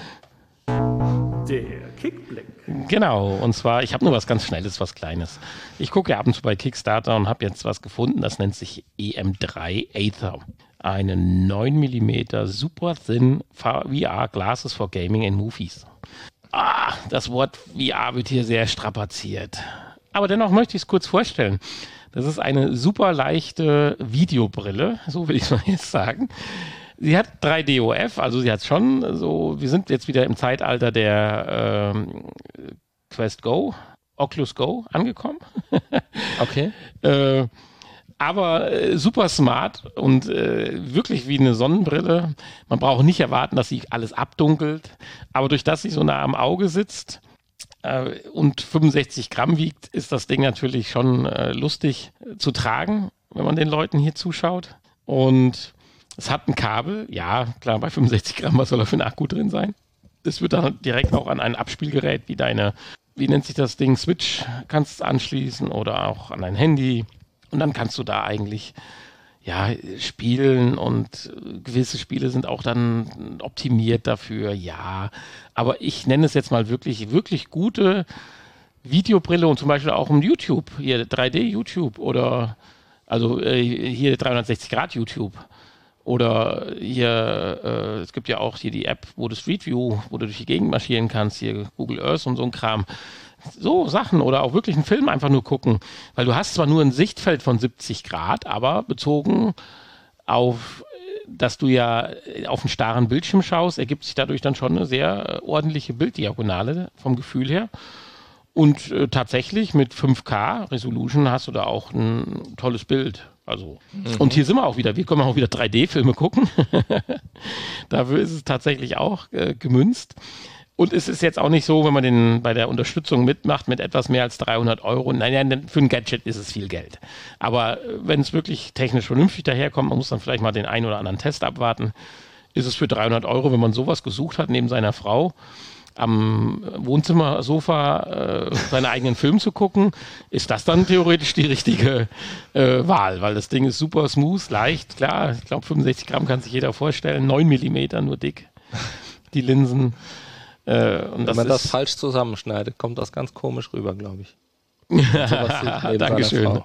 Der Kickblick. Genau, und zwar, ich habe nur was ganz Schnelles, was Kleines. Ich gucke ja ab und zu bei Kickstarter und habe jetzt was gefunden, das nennt sich EM3 Aether. Eine 9 mm Super Thin VR Glasses for Gaming and Movies. Das Wort VR wird hier sehr strapaziert. Aber dennoch möchte ich es kurz vorstellen. Das ist eine super leichte Videobrille, so will ich es mal jetzt sagen. Sie hat 3D-OF, also sie hat schon so, wir sind jetzt wieder im Zeitalter der Quest Go, Oculus Go angekommen. Okay. Aber super smart und wirklich wie eine Sonnenbrille. Man braucht nicht erwarten, dass sie alles abdunkelt, aber durch das sie so nah am Auge sitzt und 65 Gramm wiegt, ist das Ding natürlich schon lustig zu tragen, wenn man den Leuten hier zuschaut. Und es hat ein Kabel, ja, klar, bei 65 Gramm, was soll da für ein Akku drin sein? Das wird dann direkt auch an ein Abspielgerät wie nennt sich das Ding, Switch, kannst du anschließen oder auch an dein Handy. Und dann kannst du da eigentlich spielen und gewisse Spiele sind auch dann optimiert dafür, ja. Aber ich nenne es jetzt mal wirklich, wirklich gute Videobrille und zum Beispiel auch um YouTube, hier 3D-YouTube oder also hier 360 Grad YouTube. Oder hier, es gibt ja auch hier die App, wo du Street View, wo du durch die Gegend marschieren kannst, hier Google Earth und so ein Kram. So Sachen oder auch wirklich einen Film einfach nur gucken. Weil du hast zwar nur ein Sichtfeld von 70 Grad, aber bezogen auf, dass du ja auf einen starren Bildschirm schaust, ergibt sich dadurch dann schon eine sehr ordentliche Bilddiagonale vom Gefühl her. Und tatsächlich mit 5K Resolution hast du da auch ein tolles Bild. Also, und hier sind wir auch wieder. Wir können auch wieder 3D-Filme gucken. Dafür ist es tatsächlich auch gemünzt. Und es ist jetzt auch nicht so, wenn man bei der Unterstützung mitmacht mit etwas mehr als 300 Euro. Nein, für ein Gadget ist es viel Geld. Aber wenn es wirklich technisch vernünftig daherkommt, man muss dann vielleicht mal den einen oder anderen Test abwarten, ist es für 300 Euro, wenn man sowas gesucht hat, neben seiner Frau, am Wohnzimmersofa seinen eigenen Film zu gucken, ist das dann theoretisch die richtige Wahl, weil das Ding ist super smooth, leicht, klar, ich glaube 65 Gramm kann sich jeder vorstellen, 9 Millimeter nur dick, die Linsen. Wenn man das falsch zusammenschneidet, kommt das ganz komisch rüber, glaube ich. Dankeschön.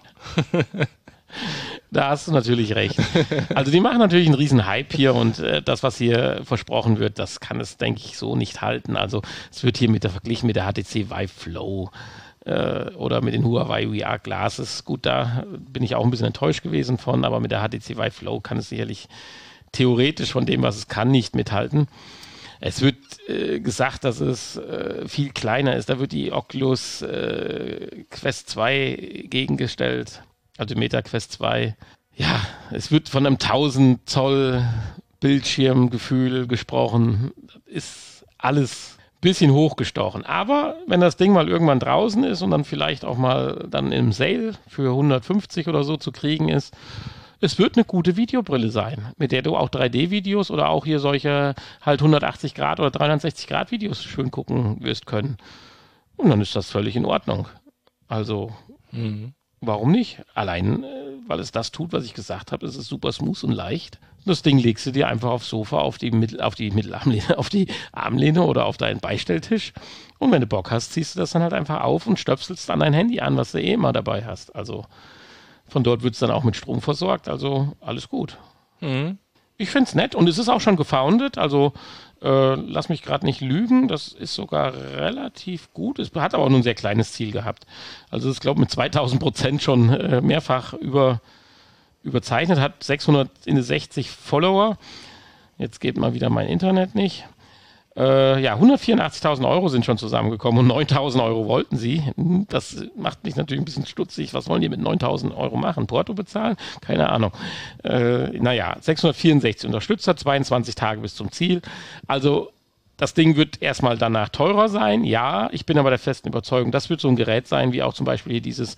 Da hast du natürlich recht. Also die machen natürlich einen riesen Hype hier und das, was hier versprochen wird, das kann es, denke ich, so nicht halten. Also es wird hier verglichen mit der HTC Vive Flow oder mit den Huawei VR Glasses. Gut, da bin ich auch ein bisschen enttäuscht gewesen von, aber mit der HTC Vive Flow kann es sicherlich theoretisch von dem, was es kann, nicht mithalten. Es wird gesagt, dass es viel kleiner ist. Da wird die Oculus Quest 2 gegengestellt, also Meta Quest 2. Ja, es wird von einem 1000 Zoll Bildschirmgefühl gesprochen. Ist alles ein bisschen hochgestochen. Aber wenn das Ding mal irgendwann draußen ist und dann vielleicht auch mal dann im Sale für 150 oder so zu kriegen ist, es wird eine gute Videobrille sein, mit der du auch 3D-Videos oder auch hier solche halt 180 Grad oder 360 Grad Videos schön gucken wirst können. Und dann ist das völlig in Ordnung. Also, warum nicht? Allein, weil es das tut, was ich gesagt habe, es ist super smooth und leicht. Das Ding legst du dir einfach aufs Sofa, auf die Mittelarmlehne, auf die Armlehne oder auf deinen Beistelltisch. Und wenn du Bock hast, ziehst du das dann halt einfach auf und stöpselst dann dein Handy an, was du eh immer dabei hast. Also, von dort wird es dann auch mit Strom versorgt, also alles gut. Ich finde es nett und es ist auch schon gefoundet, also lass mich gerade nicht lügen, das ist sogar relativ gut. Es hat aber auch nur ein sehr kleines Ziel gehabt. Also es ist, glaube ich, mit 2000% schon mehrfach überzeichnet, hat 660 Follower. Jetzt geht mal wieder mein Internet nicht. Ja, 184.000 Euro sind schon zusammengekommen und 9.000 Euro wollten sie. Das macht mich natürlich ein bisschen stutzig. Was wollen die mit 9.000 Euro machen? Porto bezahlen? Keine Ahnung. 664 Unterstützer, 22 Tage bis zum Ziel. Also das Ding wird erstmal danach teurer sein. Ja, ich bin aber der festen Überzeugung, das wird so ein Gerät sein, wie auch zum Beispiel hier dieses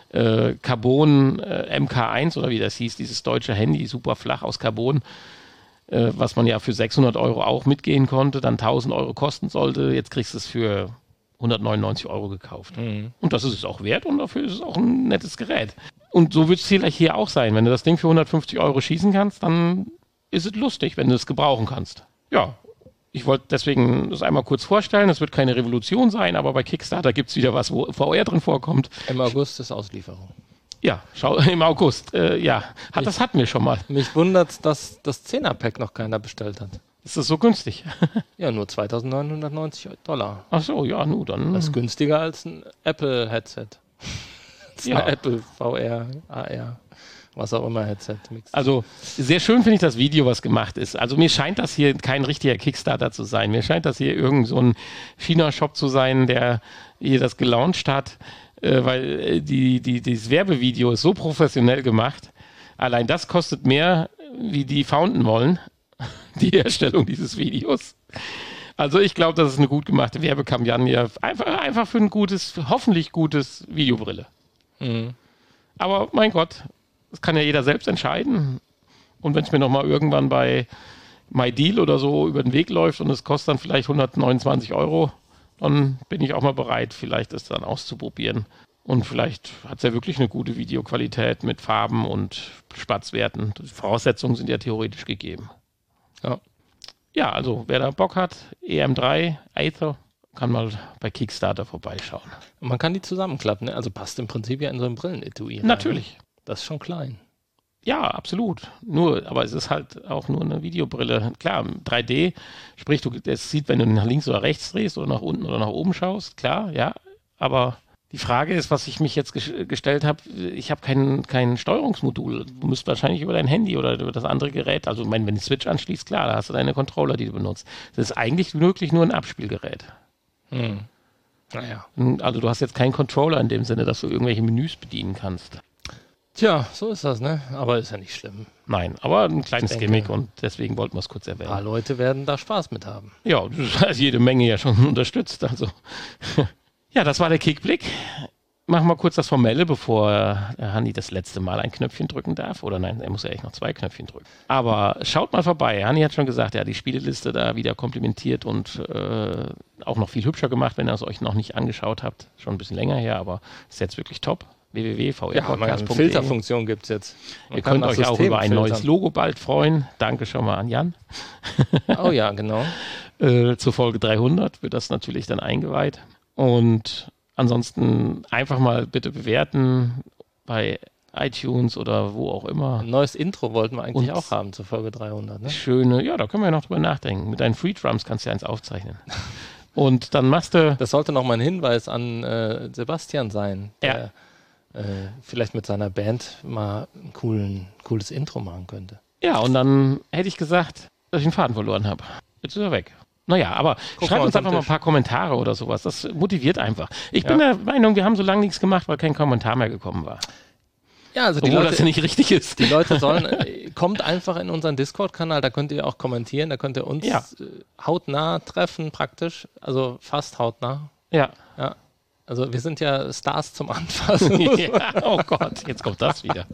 Carbon MK1 oder wie das hieß, dieses deutsche Handy, super flach aus Carbon, was man ja für 600 Euro auch mitgehen konnte, dann 1.000 Euro kosten sollte. Jetzt kriegst du es für 199 Euro gekauft. Und das ist es auch wert und dafür ist es auch ein nettes Gerät. Und so wird es vielleicht hier auch sein. Wenn du das Ding für 150 Euro schießen kannst, dann ist es lustig, wenn du es gebrauchen kannst. Ja, ich wollte deswegen das einmal kurz vorstellen. Es wird keine Revolution sein, aber bei Kickstarter gibt es wieder was, wo VR drin vorkommt. Im August ist Auslieferung. Ja, schau, im August. Das hatten wir schon mal. Mich wundert, dass das 10er-Pack noch keiner bestellt hat. Ist das so günstig? Ja, nur $2.990. Ach so, ja, nun dann. Das ist günstiger als ein Apple-Headset. Ja. Ein Apple VR, AR, was auch immer Headset. Also sehr schön finde ich das Video, was gemacht ist. Also mir scheint das hier kein richtiger Kickstarter zu sein. Mir scheint das hier irgend so ein China-Shop zu sein, der hier das gelauncht hat. Weil dieses Werbevideo ist so professionell gemacht. Allein das kostet mehr, wie die founden wollen, die Herstellung dieses Videos. Also ich glaube, das ist eine gut gemachte Werbekampagne. Einfach für ein hoffentlich gutes Videobrille. Aber mein Gott, das kann ja jeder selbst entscheiden. Und wenn es mir nochmal irgendwann bei MyDeal oder so über den Weg läuft und es kostet dann vielleicht 129 Euro, dann bin ich auch mal bereit, vielleicht es dann auszuprobieren. Und vielleicht hat es ja wirklich eine gute Videoqualität mit Farben und Spatzwerten. Die Voraussetzungen sind ja theoretisch gegeben. Ja, also wer da Bock hat, EM3, Aether, kann mal bei Kickstarter vorbeischauen. Und man kann die zusammenklappen, ne? Also passt im Prinzip ja in so ein Brillenetui. Natürlich. Das ist schon klein. Ja, absolut. Aber es ist halt auch nur eine Videobrille. Klar, 3D, sprich, es sieht, wenn du nach links oder rechts drehst oder nach unten oder nach oben schaust, klar, ja. Aber die Frage ist, was ich mich jetzt gestellt habe, ich habe kein Steuerungsmodul. Du musst wahrscheinlich über dein Handy oder über das andere Gerät, also wenn du Switch anschließt, klar, da hast du deine Controller, die du benutzt. Das ist eigentlich wirklich nur ein Abspielgerät. Naja. Also du hast jetzt keinen Controller in dem Sinne, dass du irgendwelche Menüs bedienen kannst. Tja, so ist das, ne? Aber ist ja nicht schlimm. Nein, aber ein kleines Gimmick und deswegen wollten wir es kurz erwähnen. Ein paar Leute werden da Spaß mit haben. Ja, das hat jede Menge ja schon unterstützt. Also. Ja, das war der Kickblick. Machen wir kurz das Formelle, bevor Hanni das letzte Mal ein Knöpfchen drücken darf. Oder nein, er muss ja echt noch 2 Knöpfchen drücken. Aber schaut mal vorbei. Hanni hat schon gesagt, er hat die Spieleliste da wieder komplimentiert und auch noch viel hübscher gemacht, wenn ihr es euch noch nicht angeschaut habt. Schon ein bisschen länger her, aber ist jetzt wirklich top. www.vrpodcast.de. Filterfunktion gibt es jetzt. Ihr könnt euch auch über ein neues Logo bald freuen. Danke schon mal an Jan. Oh ja, genau. Zur Folge 300 wird das natürlich dann eingeweiht. Und ansonsten einfach mal bitte bewerten bei iTunes oder wo auch immer. Ein neues Intro wollten wir eigentlich auch haben zur Folge 300. Ne? Ja, da können wir ja noch drüber nachdenken. Mit deinen Free Drums kannst du ja eins aufzeichnen. Und dann machst du... Das sollte noch mal ein Hinweis an Sebastian sein, der vielleicht mit seiner Band mal ein cooles Intro machen könnte. Ja, und dann hätte ich gesagt, dass ich den Faden verloren habe. Jetzt ist er weg. Naja, aber schreibt uns einfach mal ein paar Kommentare oder sowas. Das motiviert einfach. Ich bin der Meinung, wir haben so lange nichts gemacht, weil kein Kommentar mehr gekommen war. Ja, also obwohl das ja nicht richtig ist. Die Leute kommt einfach in unseren Discord-Kanal, da könnt ihr auch kommentieren, da könnt ihr uns hautnah treffen praktisch, also fast hautnah. Ja. Also wir sind ja Stars zum Anfassen. Oh Gott, jetzt kommt das wieder.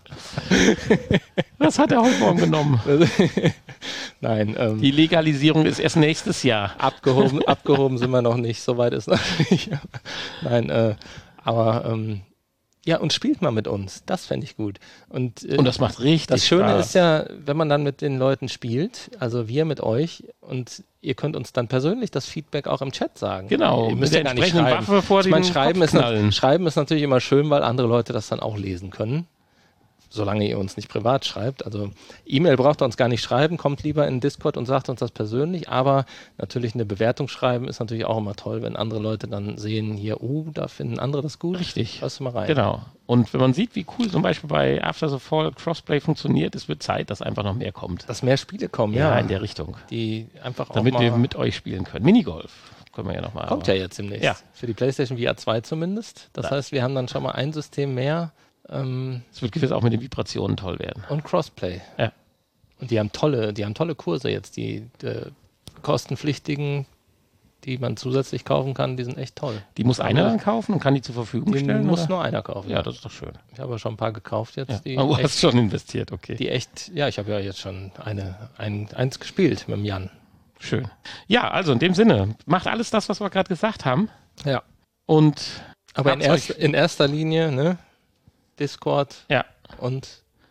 Was hat er heute Morgen genommen? Nein. Die Legalisierung ist erst nächstes Jahr. Abgehoben sind wir noch nicht, soweit ist noch nicht. Nein, aber ja, und spielt mal mit uns. Das fände ich gut. Und das macht richtig Spaß. Das Schöne ist ja, wenn man dann mit den Leuten spielt, also wir mit euch, und ihr könnt uns dann persönlich das Feedback auch im Chat sagen. Genau. Ihr müsst ja gar nicht schreiben. Waffe vor ich meine, schreiben ist natürlich immer schön, weil andere Leute das dann auch lesen können. solange ihr uns nicht privat schreibt. Also E-Mail braucht ihr uns gar nicht schreiben, kommt lieber in Discord und sagt uns das persönlich, aber natürlich eine Bewertung schreiben ist natürlich auch immer toll, wenn andere Leute dann sehen, hier, da finden andere das gut. Richtig. Hörst du mal rein. Genau. Und wenn man sieht, wie cool zum Beispiel bei After the Fall Crossplay funktioniert, es wird Zeit, dass einfach noch mehr kommt. Dass mehr Spiele kommen, Ja, in der Richtung. Die einfach Damit auch wir mal mit euch spielen können. Minigolf können wir ja nochmal. kommt ja jetzt demnächst. Ja. Für die PlayStation VR 2 zumindest. Das heißt, wir haben dann schon mal ein System mehr. Es wird gewiss auch mit den Vibrationen toll werden. Und Crossplay. Ja. Und die haben tolle Kurse jetzt. Die kostenpflichtigen, die man zusätzlich kaufen kann, die sind echt toll. Die muss einer dann kaufen und kann die zur Verfügung Die stellen? muss oder? nur einer kaufen. Ja, das ist doch schön. Ich habe schon ein paar gekauft jetzt. Ja. Die Aber du echt, hast schon investiert, okay. die echt, ja, ich habe ja jetzt schon eins gespielt mit dem Jan. Schön. Ja, also in dem Sinne, macht alles das, was wir gerade gesagt haben. Ja. Und Aber habt's in erster Linie, ne? Discord ja, und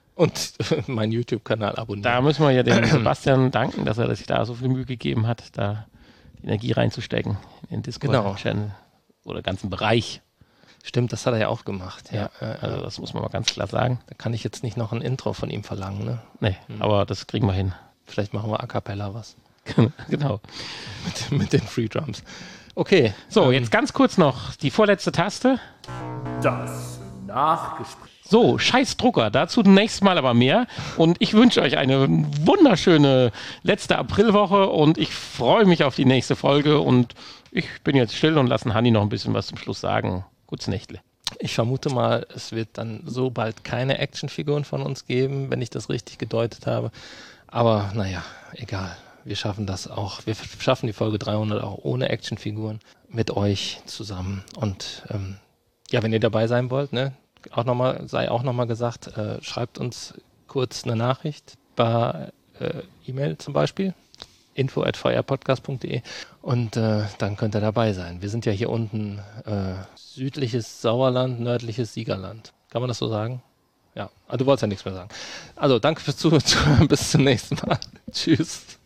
meinen YouTube-Kanal abonnieren. da müssen wir ja dem Sebastian danken, dass er sich da so viel Mühe gegeben hat, da die Energie reinzustecken in den Discord-Channel oder ganzen Bereich. Stimmt, das hat er ja auch gemacht. Ja. Also das muss man mal ganz klar sagen. Da kann ich jetzt nicht noch ein Intro von ihm verlangen, ne? Nee, aber das kriegen wir hin. Vielleicht machen wir a cappella was. Genau. mit den Free Drums. Okay. So, jetzt ganz kurz noch die vorletzte Taste. Das Nachgespräch. So, scheiß Drucker, dazu nächstes Mal aber mehr. Und ich wünsche euch eine wunderschöne letzte Aprilwoche und ich freue mich auf die nächste Folge. Und ich bin jetzt still und lasse Hanni noch ein bisschen was zum Schluss sagen. Gutes Nächtle. Ich vermute mal, es wird dann so bald keine Actionfiguren von uns geben, wenn ich das richtig gedeutet habe. Aber naja, egal. Wir schaffen das auch. Wir schaffen die Folge 300 auch ohne Actionfiguren mit euch zusammen. Und ja, wenn ihr dabei sein wollt, ne, sei auch nochmal gesagt, schreibt uns kurz eine Nachricht bei E-Mail zum Beispiel, info@vrpodcast.de und dann könnt ihr dabei sein. Wir sind ja hier unten südliches Sauerland, nördliches Siegerland. Kann man das so sagen? Ja, du wolltest ja nichts mehr sagen. Also danke fürs Zuhören. Bis zum nächsten Mal. Tschüss.